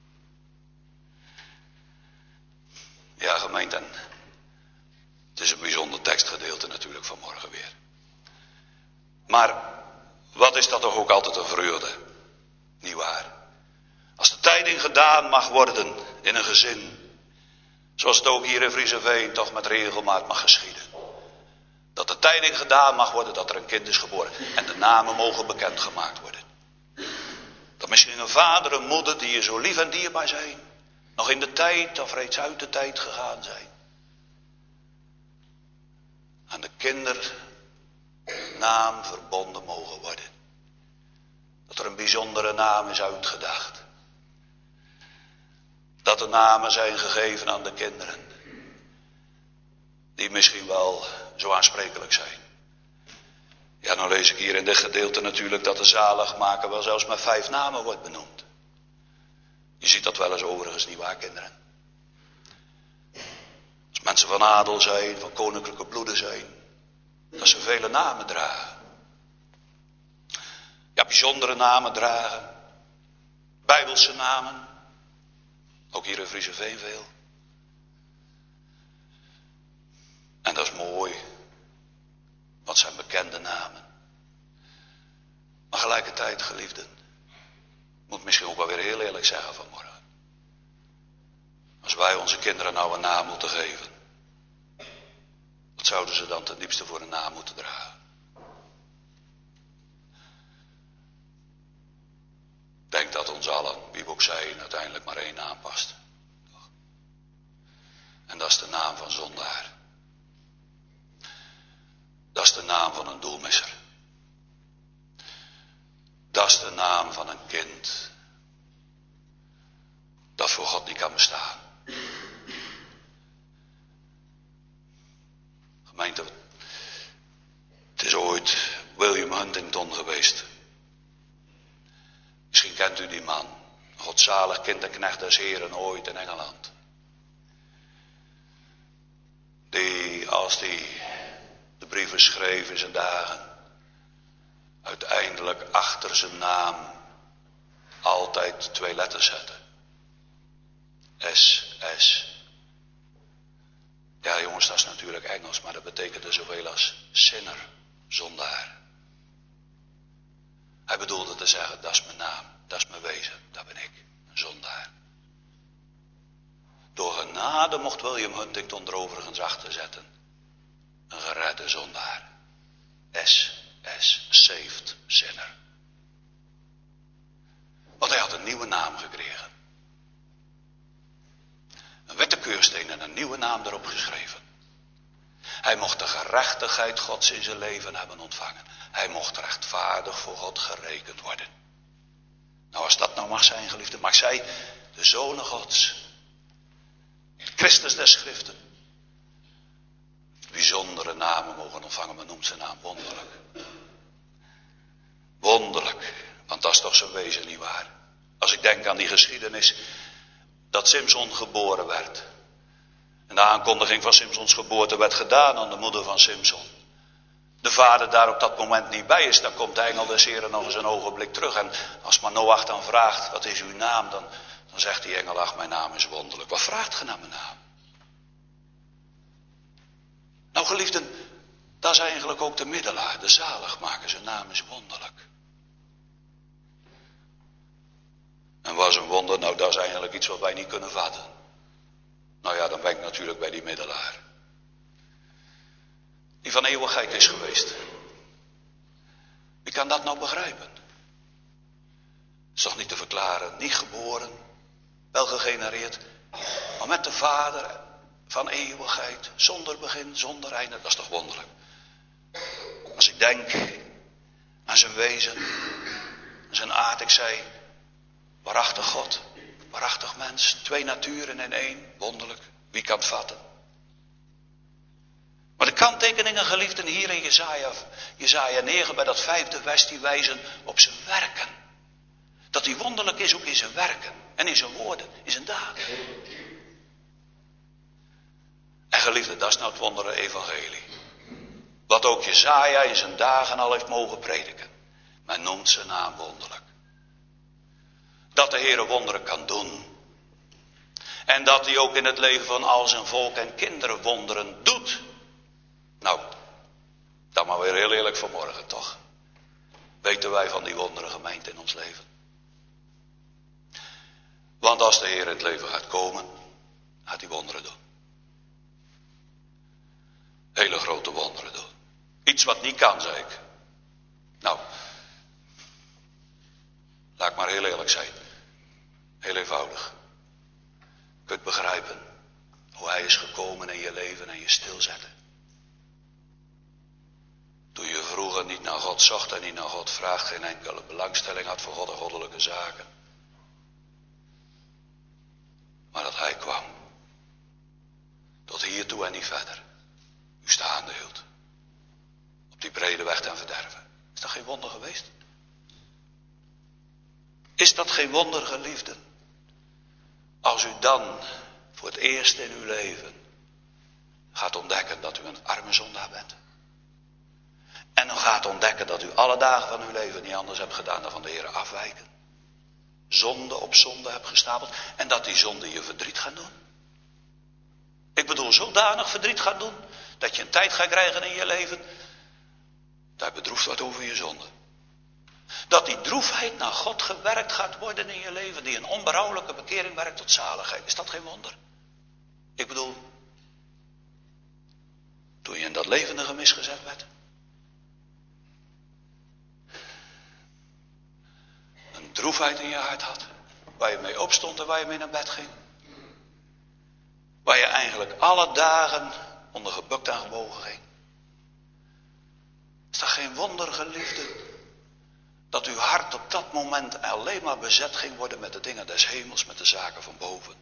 Ja, gemeente, en het is een bijzonder tekstgedeelte natuurlijk vanmorgen weer. Maar wat is dat toch ook altijd een vreugde? Niet waar? Als de tijding gedaan mag worden in een gezin. Zoals het ook hier in Vriezeveen toch met regelmaat mag geschieden. Dat de tijding gedaan mag worden dat er een kind is geboren. En de namen mogen bekendgemaakt worden. Dat misschien een vader, een moeder die je zo lief en dierbaar zijn. Nog in de tijd of reeds uit de tijd gegaan zijn. Aan de kindernaam verbonden mogen worden. Dat er een bijzondere naam is uitgedacht. Dat de namen zijn gegeven aan de kinderen. Die misschien wel zo aansprekelijk zijn. Ja, nou lees ik hier in dit gedeelte natuurlijk dat de zaligmaker wel zelfs met vijf namen wordt benoemd. Je ziet dat wel eens overigens niet waar, kinderen. Als mensen van adel zijn, van koninklijke bloeden zijn. Dat ze vele namen dragen. Ja, bijzondere namen dragen. Bijbelse namen. Ook hier in Vriezeveen veel. En dat is mooi. Wat zijn bekende namen. Maar gelijkertijd, geliefden. Moet misschien ook wel weer heel eerlijk zeggen vanmorgen. Als wij onze kinderen nou een naam moeten geven. Wat zouden ze dan ten diepste voor een naam moeten dragen? Ik denk dat ons allen, wie we ook zijn, uiteindelijk maar één naam past. En dat is de naam van zondaar. Dat is de naam van een doelmisser. Dat is de naam van een kind. Dat voor God niet kan bestaan. Gemeente, het is ooit William Huntington geweest. Misschien kent u die man. Godzalig kind en knecht des Heren ooit in Engeland. Die als die de brieven schreef in zijn dagen. Uiteindelijk achter zijn naam altijd twee letters zette. S, S. Ja jongens, dat is natuurlijk Engels, maar dat betekende zoveel als sinner, zondaar. Hij bedoelde te zeggen, dat is mijn naam, dat is mijn wezen, dat ben ik, een zondaar. Door genade mocht William Huntington er overigens achter zetten. Een geredde zondaar. S, S, saved sinner. Want hij had een nieuwe naam gekregen. Een witte keursteen en een nieuwe naam erop geschreven. Hij mocht de gerechtigheid Gods in zijn leven hebben ontvangen. Hij mocht rechtvaardig voor God gerekend worden. Nou, als dat nou mag zijn, geliefde, mag zij, de zonen Gods, Christus des Schriften, bijzondere namen mogen ontvangen. Men noemt zijn naam wonderlijk. Wonderlijk, want dat is toch zijn wezen, nietwaar? Als ik denk aan die geschiedenis dat Simson geboren werd. En de aankondiging van Simsons geboorte werd gedaan aan de moeder van Simson. De vader daar op dat moment niet bij is, dan komt de engel des Heren nog eens een ogenblik terug. En als Manoach dan vraagt, wat is uw naam? Dan, dan zegt die engel, ach, mijn naam is wonderlijk. Wat vraagt ge naar mijn naam? Nou geliefden, dat is eigenlijk ook de middelaar, de zaligmaker. Zijn naam is wonderlijk. En was een wonder? Nou, dat is eigenlijk iets wat wij niet kunnen vatten. Nou ja, dan ben ik natuurlijk bij die middelaar. Die van eeuwigheid is geweest. Wie kan dat nou begrijpen? Is toch niet te verklaren, niet geboren, wel gegenereerd, maar met de Vader van eeuwigheid, zonder begin, zonder einde. Dat is toch wonderlijk. Als ik denk aan zijn wezen, aan zijn aard, ik zei, waarachtig God, waarachtig mens, twee naturen in één, wonderlijk, wie kan het vatten? Maar de kanttekeningen, geliefden, hier in Jesaja, Jesaja negen, bij dat vijfde vers, die wijzen op zijn werken. Dat hij wonderlijk is ook in zijn werken en in zijn woorden, in zijn daden. En geliefden, dat is nou het wondere evangelie. Wat ook Jesaja in zijn dagen al heeft mogen prediken. Men noemt zijn naam wonderlijk. Dat de Heere wonderen kan doen. En dat hij ook in het leven van al zijn volk en kinderen wonderen doet. Nou, dan maar weer heel eerlijk vanmorgen, toch? Weten wij van die wonderen gemeente in ons leven? Want als de Heer in het leven gaat komen, gaat hij wonderen doen. Hele grote wonderen doen. Iets wat niet kan, zei ik. Nou, laat ik maar heel eerlijk zijn. Heel eenvoudig. Je kunt begrijpen hoe hij is gekomen in je leven en je stilzetten. Toen je vroeger niet naar God zocht en niet naar God vraagt, geen enkele belangstelling had voor God en goddelijke zaken. Maar dat hij kwam. Tot hiertoe en niet verder. U staande hield. Op die brede weg ten verderven. Is dat geen wonder geweest? Is dat geen wonder, geliefden? Als u dan voor het eerst in uw leven gaat ontdekken dat u een arme zondaar bent. En dan gaat ontdekken dat u alle dagen van uw leven niet anders hebt gedaan dan van de Heer afwijken. Zonde op zonde hebt gestapeld. En dat die zonde je verdriet gaat doen. Ik bedoel zodanig verdriet gaat doen. Dat je een tijd gaat krijgen in je leven. Daar bedroefd wordt over je zonde. Dat die droefheid naar God gewerkt gaat worden in je leven. Die een onberouwelijke bekering werkt tot zaligheid. Is dat geen wonder? Ik bedoel. Toen je in dat levendige mis gezet werd. Een droefheid in je hart had. Waar je mee opstond en waar je mee naar bed ging. Waar je eigenlijk alle dagen onder gebukt en gebogen ging. Is dat geen wonder, geliefde? Dat uw hart op dat moment alleen maar bezet ging worden met de dingen des hemels, met de zaken van boven.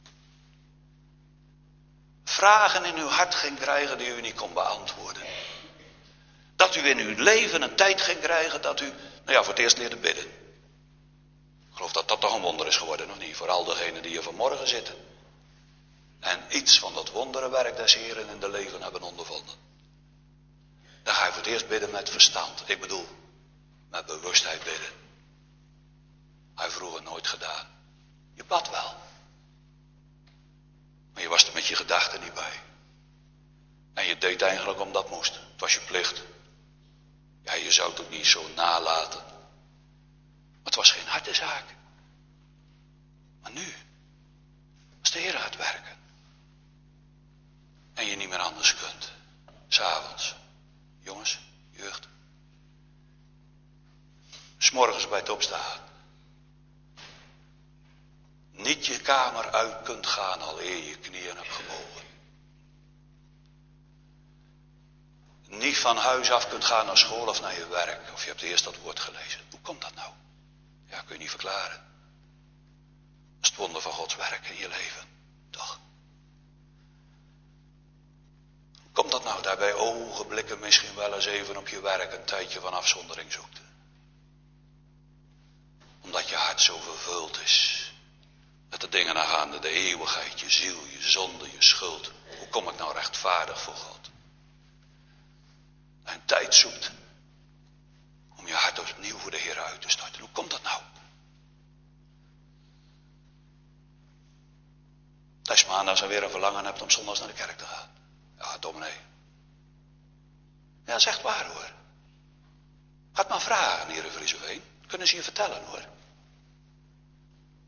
Vragen in uw hart ging krijgen die u niet kon beantwoorden. Dat u in uw leven een tijd ging krijgen dat u, nou ja, voor het eerst leerde bidden. Ik geloof dat dat toch een wonder is geworden, of niet? Voor al degenen die hier vanmorgen zitten. En iets van dat wonderenwerk des Heren in de leven hebben ondervonden. Dan ga je voor het eerst bidden met verstand. Ik bedoel, met bewustheid bidden. Hij vroeger nooit gedaan. Je bad wel. Maar je was er met je gedachten niet bij. En je deed eigenlijk omdat het moest. Het was je plicht. Ja, je zou het ook niet zo nalaten. Maar het was geen harde zaak. Maar nu, als de Heer gaat werken. En je niet meer anders kunt. 's Avonds. Jongens, jeugd. 's Morgens bij het opstaan. Niet je kamer uit kunt gaan al eer je knieën hebt gebogen. Niet van huis af kunt gaan naar school of naar je werk. Of je hebt eerst dat woord gelezen. Hoe komt dat nou? Ja, kun je niet verklaren. Dat is het wonder van Gods werk in je leven. Toch? Hoe komt dat nou? Daarbij ogenblikken misschien wel eens even op je werk een tijdje van afzondering zoekt. Omdat je hart zo vervuld is. Met de dingen aangaande, de eeuwigheid, je ziel, je zonde, je schuld. Hoe kom ik nou rechtvaardig voor God? En tijd zoekt om je hart opnieuw voor de Heer uit te starten. Hoe komt dat nou? Dat is maandags weer een verlangen hebt om zondags naar de kerk te gaan. Ja, dominee. Ja, dat is echt waar hoor. Ga het maar vragen, meneer Vrieseveen. Kunnen ze je vertellen hoor.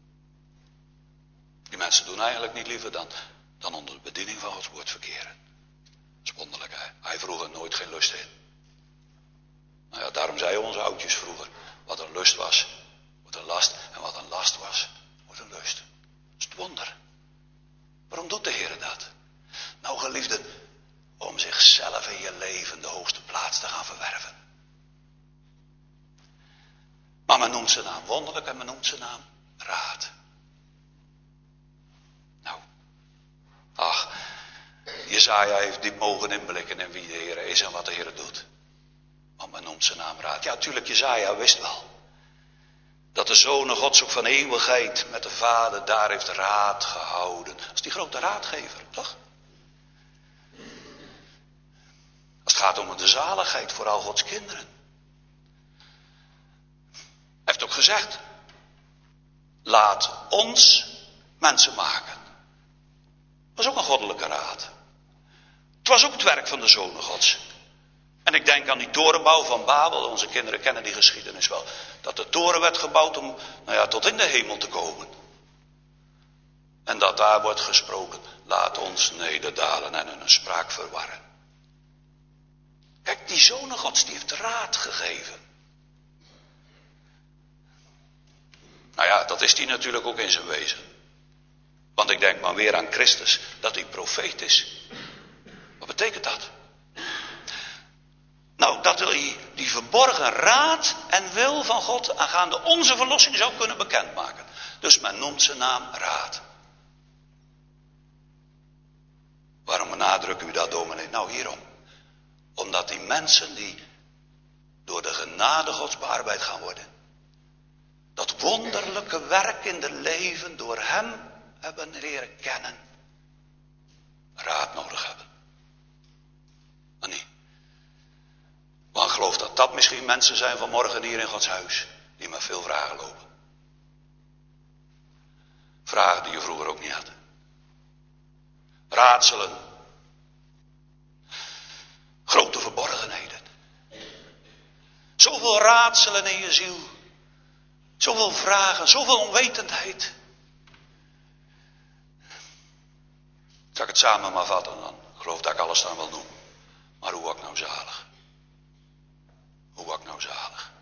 Die mensen doen eigenlijk niet liever dan, dan onder de bediening van Gods woord verkeren. Dat is wonderlijk, hè? Hij vroeg er nooit geen lust in. Nou ja, daarom zeiden onze oudjes vroeger, wat een lust was, wordt een last. En wat een last was, wordt een lust. Dat is het wonder. Waarom doet de Heer dat? Nou, geliefden, om zichzelf in je leven de hoogste plaats te gaan verwerven. Maar men noemt zijn naam wonderlijk en men noemt zijn naam raad. Nou, ach, Jesaja heeft diep mogen inblikken in wie de Heer is en wat de Heer doet. Want men noemt zijn naam raad. Ja, natuurlijk, Jesaja wist wel dat de Zoon Gods ook van eeuwigheid met de Vader daar heeft raad gehouden. Dat is die grote raadgever, toch? Als het gaat om de zaligheid voor al Gods kinderen. Hij heeft ook gezegd, laat ons mensen maken. Dat was ook een goddelijke raad. Het was ook het werk van de Zoon Gods. En ik denk aan die torenbouw van Babel. Onze kinderen kennen die geschiedenis wel. Dat de toren werd gebouwd om, nou ja, tot in de hemel te komen. En dat daar wordt gesproken, laat ons nederdalen en hun spraak verwarren. Kijk, die Zoon Gods die heeft raad gegeven. Nou ja, dat is die natuurlijk ook in zijn wezen. Want ik denk maar weer aan Christus, dat hij profeet is. Wat betekent dat? Nou, dat hij die verborgen raad en wil van God aangaande onze verlossing zou kunnen bekendmaken. Dus men noemt zijn naam raad. Waarom benadrukken u dat, dominee? Nou, hierom. Omdat die mensen die door de genade Gods bearbeid gaan worden, dat wonderlijke werk in de leven door hem hebben leren kennen, raad nodig hebben. Maar niet. Want ik geloof dat dat misschien mensen zijn vanmorgen hier in Gods huis, die met veel vragen lopen. Vragen die je vroeger ook niet had. Raadselen. Grote verborgenheden. Zoveel raadselen in je ziel. Zoveel vragen, zoveel onwetendheid. Zal ik het samen maar vatten dan? Ik geloof dat ik alles dan wil doen. Maar hoe word ik nou zalig? Hoe word ik nou zalig?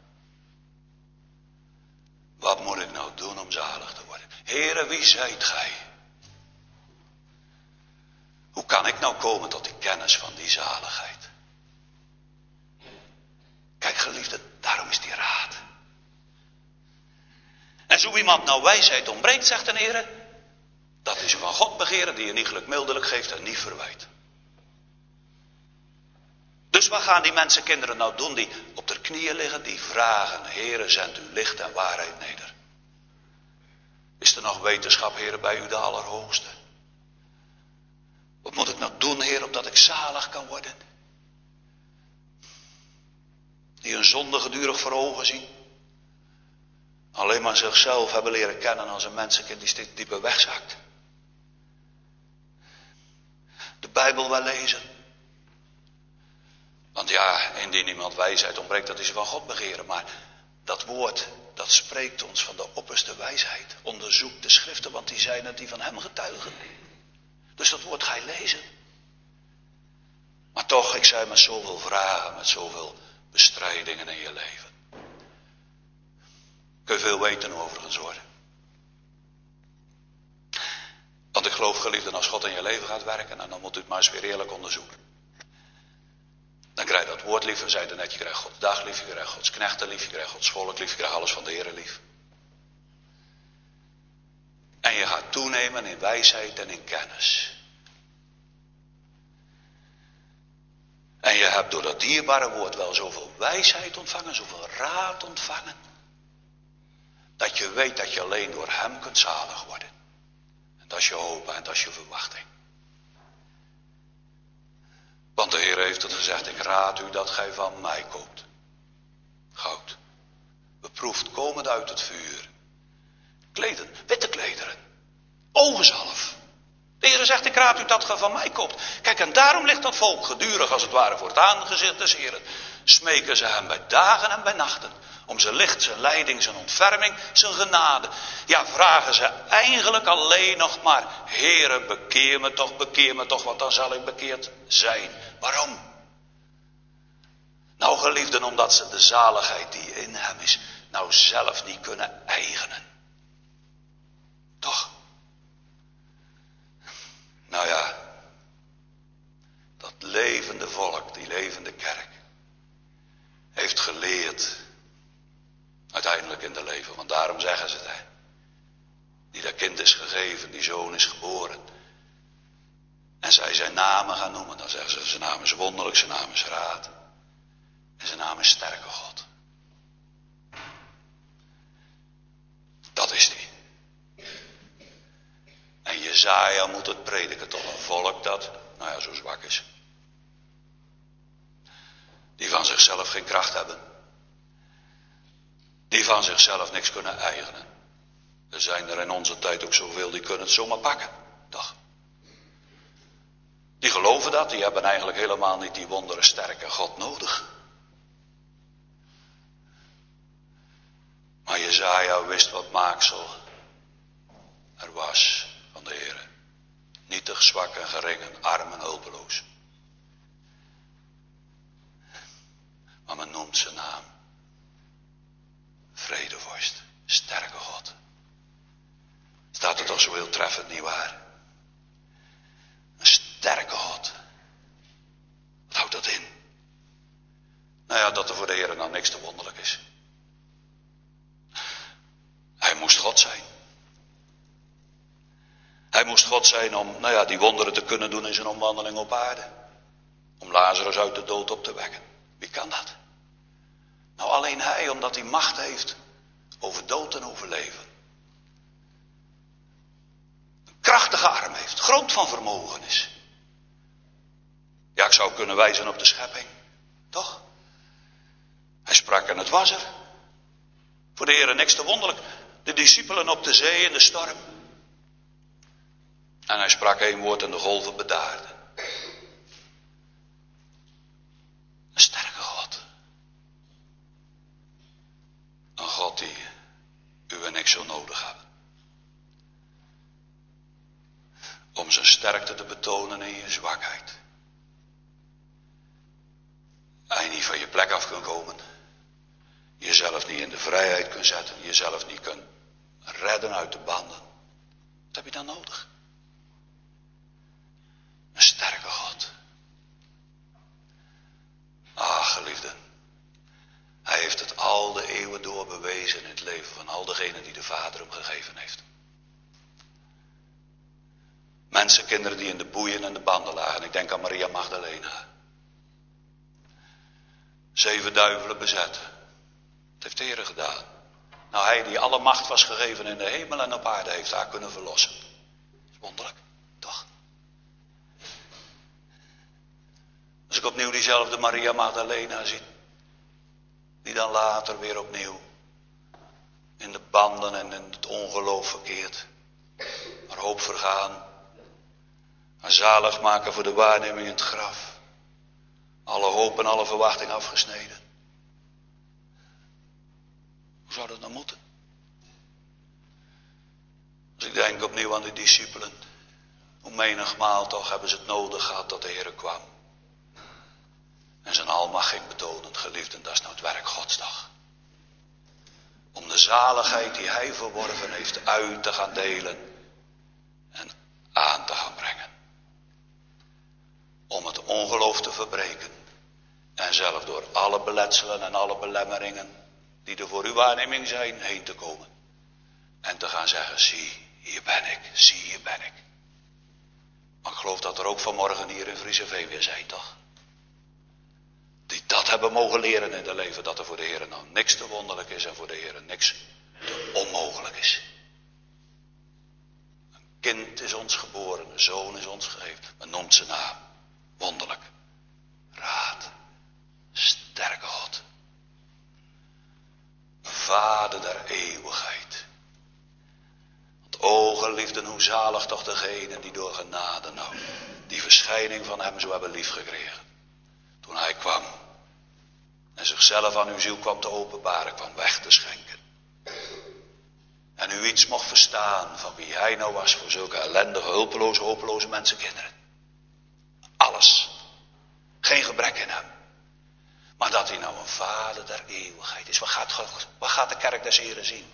Wat moet ik nou doen om zalig te worden? Heere, wie zijt gij? Hoe kan ik nou komen tot die kennis van die zaligheid? Kijk, geliefde, daarom is die raad. En zo iemand nou wijsheid ontbreekt, zegt de Heere, dat is van God begeren die je niet gelukmildelijk geeft en niet verwijt. Dus wat gaan die mensen, kinderen nou doen die op de knieën liggen, die vragen, Heere, zend uw licht en waarheid neder. Is er nog wetenschap, Heere, bij u de Allerhoogste? Wat moet ik nou doen, Heer, opdat ik zalig kan worden? Die hun zonde gedurig voor ogen zien. Alleen maar zichzelf hebben leren kennen als een mensenkind die steeds dieper wegzakt. De Bijbel wel lezen. Want ja, indien iemand wijsheid ontbreekt, dat is van God begeren. Maar dat woord, dat spreekt ons van de opperste wijsheid. Onderzoek de schriften, want die zijn het die van hem getuigen. Dus dat woord ga je lezen. Maar toch, ik zei met zoveel vragen, met zoveel bestrijdingen in je leven. Kun je veel weten overigens hoor. Want ik geloof, geliefden, als God in je leven gaat werken, en dan moet u het maar eens weer eerlijk onderzoeken. Dan krijg je dat woord lief, we zeiden net, je krijgt Gods dag lief, je krijgt Gods knechten lief, je krijgt Gods volk lief, je krijgt alles van de Heer lief. En je gaat toenemen in wijsheid en in kennis. En je hebt door dat dierbare woord wel zoveel wijsheid ontvangen, zoveel raad ontvangen. Dat je weet dat je alleen door hem kunt zalig worden. En dat is je hoop en dat is je verwachting. Want de Heer heeft het gezegd, ik raad u dat gij van mij koopt. Goud. Beproefd komend uit het vuur. Kleden, witte klederen. Ogenzalf. De Heer zegt, ik raad u dat gij van mij koopt. Kijk, en daarom ligt dat volk gedurig als het ware voor het aangezicht des Heeren. smeken ze hem bij dagen en bij nachten om zijn licht, zijn leiding, zijn ontferming, zijn genade. Ja, vragen ze eigenlijk alleen nog maar, Heere, bekeer me toch, bekeer me toch, want dan zal ik bekeerd zijn. Waarom? Nou, geliefden, omdat ze de zaligheid die in hem is, nou zelf niet kunnen eigenen. Toch? Nou ja, dat levende volk, die levende kerk, heeft geleerd, uiteindelijk in de leven, want daarom zeggen ze het, hè. Die dat kind is gegeven, die zoon is geboren. En zij zijn namen gaan noemen, dan zeggen ze, zijn naam is wonderlijk, zijn naam is raad. En zijn naam is sterke God. Dat is die. En Jesaja moet het prediken tot een volk dat, nou ja, zo zwak is. Die van zichzelf geen kracht hebben. Die van zichzelf niks kunnen eigenen. Er zijn er in onze tijd ook zoveel die kunnen het zomaar pakken. Toch? Die geloven dat, die hebben eigenlijk helemaal niet die wondere sterke God nodig. Maar Jesaja wist wat maaksel er was van de Heere. Nietig, zwak en gering en arm en hulpeloos. Maar men noemt zijn naam. Vredevorst, sterke God. Staat er toch zo heel treffend, nietwaar? Een sterke God. Wat houdt dat in? Nou ja, dat er voor de Heere nou niks te wonderlijk is. Hij moest God zijn. Hij moest God zijn om, nou ja, die wonderen te kunnen doen in zijn omwandeling op aarde. Om Lazarus uit de dood op te wekken. Wie kan dat? Nou, alleen hij, omdat hij macht heeft over dood en over leven. Een krachtige arm heeft, groot van vermogen is. Ja, ik zou kunnen wijzen op de schepping, toch? Hij sprak en het was er. Voor de Heere niks te wonderlijk. De discipelen op de zee in de storm. En hij sprak één woord en de golven bedaarden. Een sterke God. Een God die u en ik zo nodig hebben. Om zijn sterkte te betonen in je zwakheid. En je niet van je plek af kunt komen. Jezelf niet in de vrijheid kunt zetten. Jezelf niet kunt redden uit de banden. Wat heb je dan nodig? Een sterke God. Ach, geliefden. Hij heeft het al de eeuwen door bewezen in het leven van al degenen die de Vader hem gegeven heeft. Mensen, kinderen die in de boeien en de banden lagen. Ik denk aan Maria Magdalena. Zeven duivelen bezet. Dat heeft de Heer gedaan. Nou, hij die alle macht was gegeven in de hemel en op aarde heeft haar kunnen verlossen. Dat is wonderlijk, toch? Als ik opnieuw diezelfde Maria Magdalena zie. Die dan later weer opnieuw in de banden en in het ongeloof verkeert. Maar hoop vergaan. Maar zalig maken voor de waarneming in het graf. Alle hoop en alle verwachting afgesneden. Hoe zou dat nou moeten? Als ik denk opnieuw aan de discipelen. Hoe menigmaal toch hebben ze het nodig gehad dat de Heer kwam. En zijn almacht ging betonen, geliefden, dat is nou het werk Gods toch. Om de zaligheid die hij verworven heeft uit te gaan delen. En aan te gaan brengen. Om het ongeloof te verbreken. En zelf door alle beletselen en alle belemmeringen die er voor uw waarneming zijn, heen te komen. En te gaan zeggen, zie, hier ben ik, zie, hier ben ik. Maar ik geloof dat er ook vanmorgen hier in Vriezeveen weer zijn, toch? Die dat hebben mogen leren in het leven, dat er voor de Heer nou niks te wonderlijk is en voor de Heer niks te onmogelijk is. Een kind is ons geboren, een zoon is ons gegeven. Men noemt zijn naam, wonderlijk, raad, sterke God. Vader der eeuwigheid. Want o geliefden, hoe zalig toch degene die door genade nou die verschijning van hem zo hebben liefgekregen. Toen hij kwam zichzelf aan uw ziel kwam te openbaren, kwam weg te schenken. En u iets mocht verstaan van wie hij nou was voor zulke ellendige, hulpeloze, hopeloze mensenkinderen. Alles. Geen gebrek in hem. Maar dat hij nou een vader der eeuwigheid is. Wat gaat, wat gaat de kerk des Heren zien?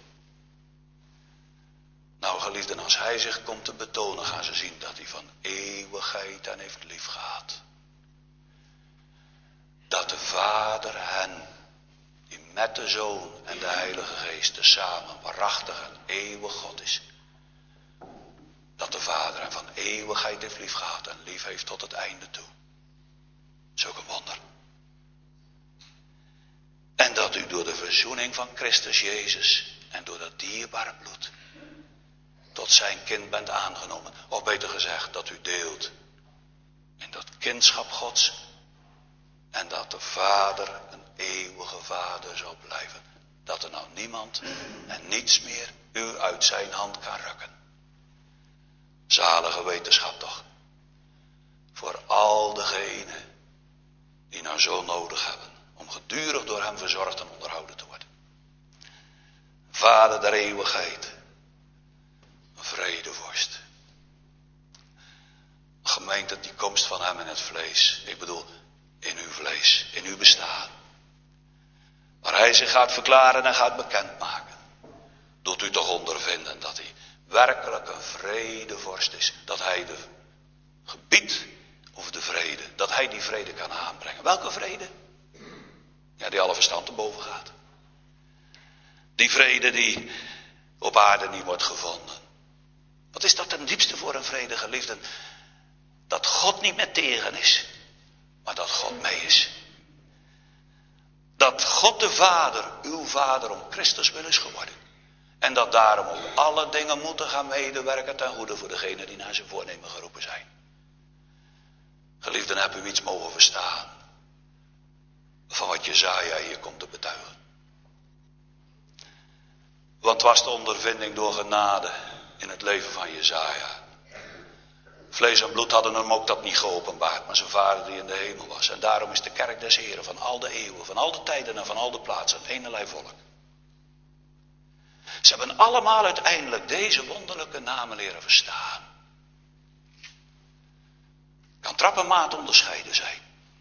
Nou geliefden, als hij zich komt te betonen, gaan ze zien dat hij van eeuwigheid hen heeft liefgehad. Dat de Vader hen, die met de Zoon en de Heilige Geest tezamen waarachtig en eeuwig God is. Dat de Vader hen van eeuwigheid heeft liefgehad en lief heeft tot het einde toe. Zulk een wonder. En dat u door de verzoening van Christus Jezus en door dat dierbare bloed tot zijn kind bent aangenomen. Of beter gezegd, dat u deelt in dat kindschap Gods. En dat de Vader een eeuwige Vader zal blijven. Dat er nou niemand en niets meer u uit zijn hand kan rukken. Zalige wetenschap toch. Voor al degenen die nou zo nodig hebben. Om gedurig door hem verzorgd en onderhouden te worden. Vader der eeuwigheid. Een vredevorst. Een gemeente die komst van hem in het vlees. Ik bedoel in uw vlees, in uw bestaan. Waar hij zich gaat verklaren en gaat bekendmaken. Doet u toch ondervinden dat hij werkelijk een vredevorst is. Dat hij de gebied of de vrede, dat hij die vrede kan aanbrengen. Welke vrede? Ja, die alle verstand te boven gaat. Die vrede die op aarde niet wordt gevonden. Wat is dat ten diepste voor een vrede, geliefden? Dat God niet meer tegen is, maar dat God mee is. Dat God de Vader, uw Vader, om Christus wil is geworden. En dat daarom ook alle dingen moeten gaan medewerken ten goede voor degenen die naar zijn voornemen geroepen zijn. Geliefden, heb u iets mogen verstaan van wat Jesaja hier komt te betuigen. Want was de ondervinding door genade in het leven van Jesaja. Vlees en bloed hadden hem ook dat niet geopenbaard, maar zijn Vader die in de hemel was. En daarom is de kerk des Heren van al de eeuwen, van al de tijden en van al de plaatsen een eenerlei volk. Ze hebben allemaal uiteindelijk deze wonderlijke namen leren verstaan. Kan trappenmaat onderscheiden zijn.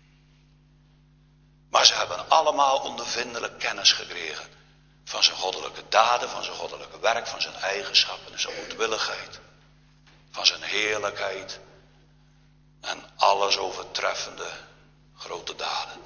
Maar ze hebben allemaal ondervindelijk kennis gekregen van zijn goddelijke daden, van zijn goddelijke werk, van zijn eigenschappen en zijn moedwilligheid. Van zijn heerlijkheid en alles overtreffende grote daden.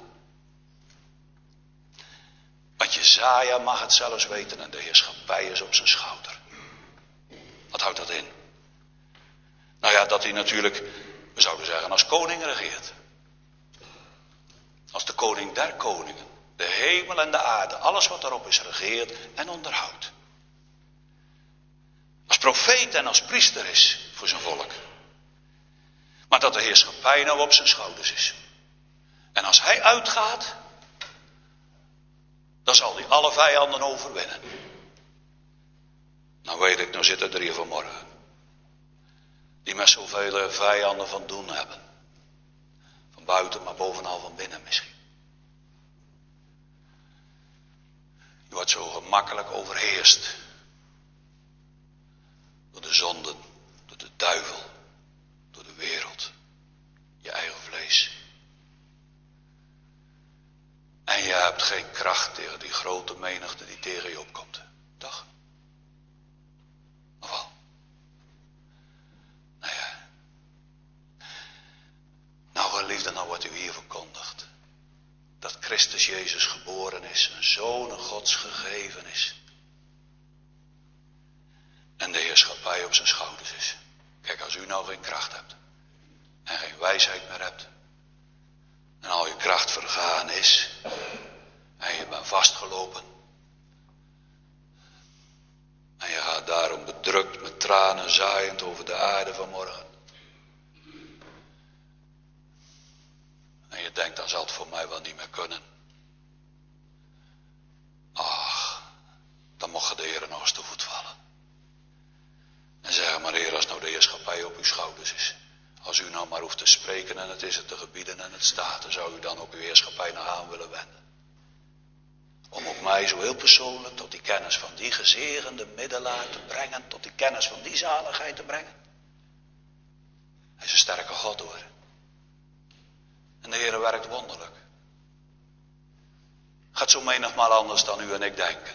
Want Jesaja mag het zelfs weten en de heerschappij is op zijn schouder. Wat houdt dat in? Nou ja, dat hij natuurlijk, we zouden zeggen, als koning regeert. Als de koning der koningen. De hemel en de aarde, alles wat daarop is, regeert en onderhoudt. Als profeet en als priester is voor zijn volk. Maar dat de heerschappij nou op zijn schouders is. En als hij uitgaat, dan zal hij alle vijanden overwinnen. Nou weet ik, nou zitten er hier vanmorgen. Die met zoveel vijanden van doen hebben. Van buiten, maar bovenal van binnen misschien. Je wordt zo gemakkelijk overheerst. Door de zonden, door de duivel, door de wereld. Je eigen vlees. En je hebt geen kracht tegen die grote menigte die tegen je opkomt. Toch? Of wel? Nou ja. Nou geliefde, nou wordt u hier verkondigd. Dat Christus Jezus geboren is, een zoon Gods gegeven is. En de heerschappij op zijn schouders is. Kijk, als u nou geen kracht hebt. En geen wijsheid meer hebt. En al je kracht vergaan is. En je bent vastgelopen. En je gaat daarom bedrukt met tranen zaaiend over de aarde vanmorgen. En je denkt, dan zal het voor mij wel niet meer kunnen. Ach, dan mocht de Heer nog eens te voet vallen. En zeggen, maar Heer, als nou de heerschappij op uw schouders is. Als u nou maar hoeft te spreken en het is het te gebieden en het staat. Dan zou u dan ook uw heerschappij nog aan willen wenden. Om ook mij zo heel persoonlijk tot die kennis van die gezegende middelaar te brengen. Tot die kennis van die zaligheid te brengen. Hij is een sterke God hoor. En de Heer werkt wonderlijk. Gaat zo menigmaal anders dan u en ik denken.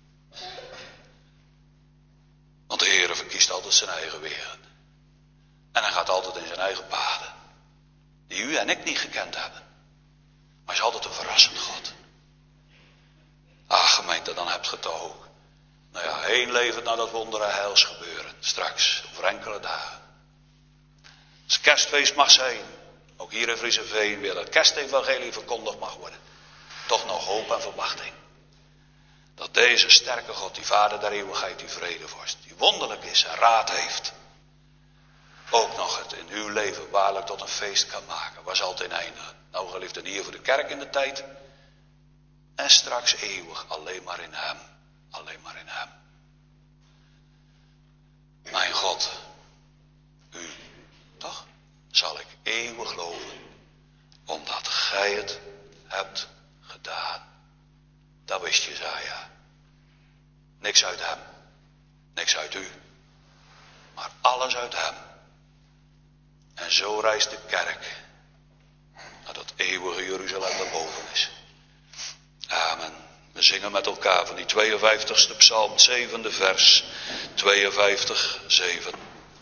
Want de Heer verkiest altijd zijn eigen wegen. En hij gaat altijd in zijn eigen paden. Die u en ik niet gekend hebben. Maar hij is altijd een verrassend God. Ah gemeente, dan hebt ge het toch ook. Nou ja, één levend naar dat wondere heils gebeuren. Straks, over enkele dagen. Als kerstfeest mag zijn. Ook hier in Vriezenveen weer dat kerstevangelie verkondigd mag worden. Toch nog hoop en verwachting. Dat deze sterke God, die Vader der eeuwigheid, die vredevorst, die wonderlijk is en raad heeft. Ook nog het in uw leven waarlijk tot een feest kan maken. Waar zal het in eindigen? Nou geliefden, hier voor de kerk in de tijd. En straks eeuwig alleen maar in hem. Alleen maar in hem. Mijn God, u, toch, zal ik eeuwig loven. Omdat gij het hebt gedaan. Dat wist Jesaja. Niks uit hem. Niks uit u. Maar alles uit hem. En zo reist de kerk naar dat eeuwige Jeruzalem daarboven is. Amen. We zingen met elkaar van die tweeënvijftigste psalm, het zevende vers. tweeënvijftig, zeven.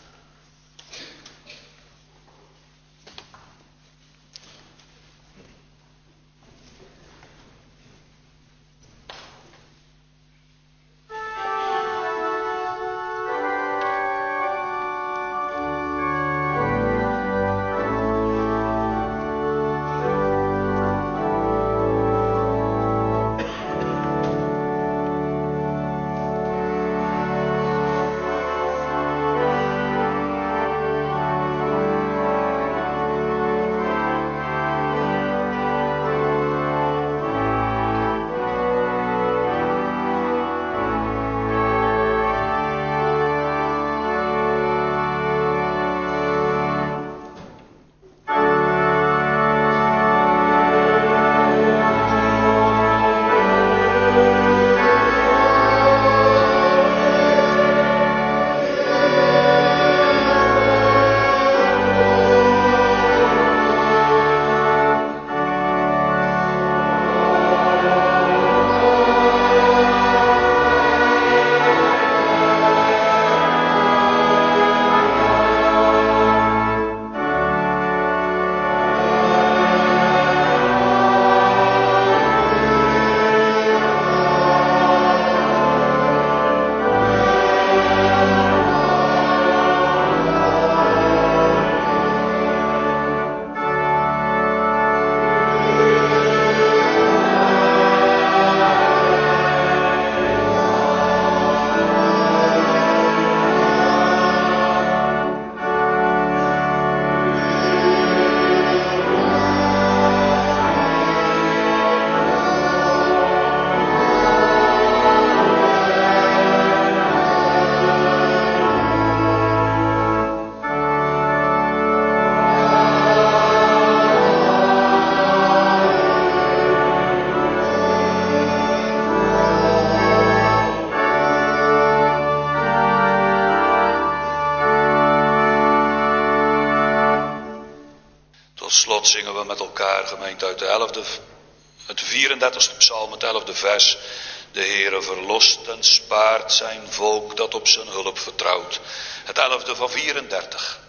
Zingen we met elkaar, gemeente, uit de elfde, het vierendertigste psalm, het elfde vers. De Heere verlost en spaart zijn volk dat op zijn hulp vertrouwt. Het elfde van vierendertig.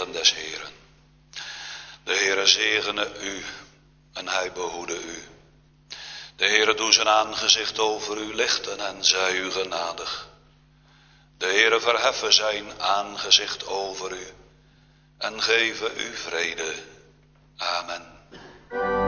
zegen des Heeren. De Heere zegene u en hij behoede u. De Heere doe zijn aangezicht over u lichten en zij u genadig. De Heere verheffe zijn aangezicht over u en geven u vrede. Amen.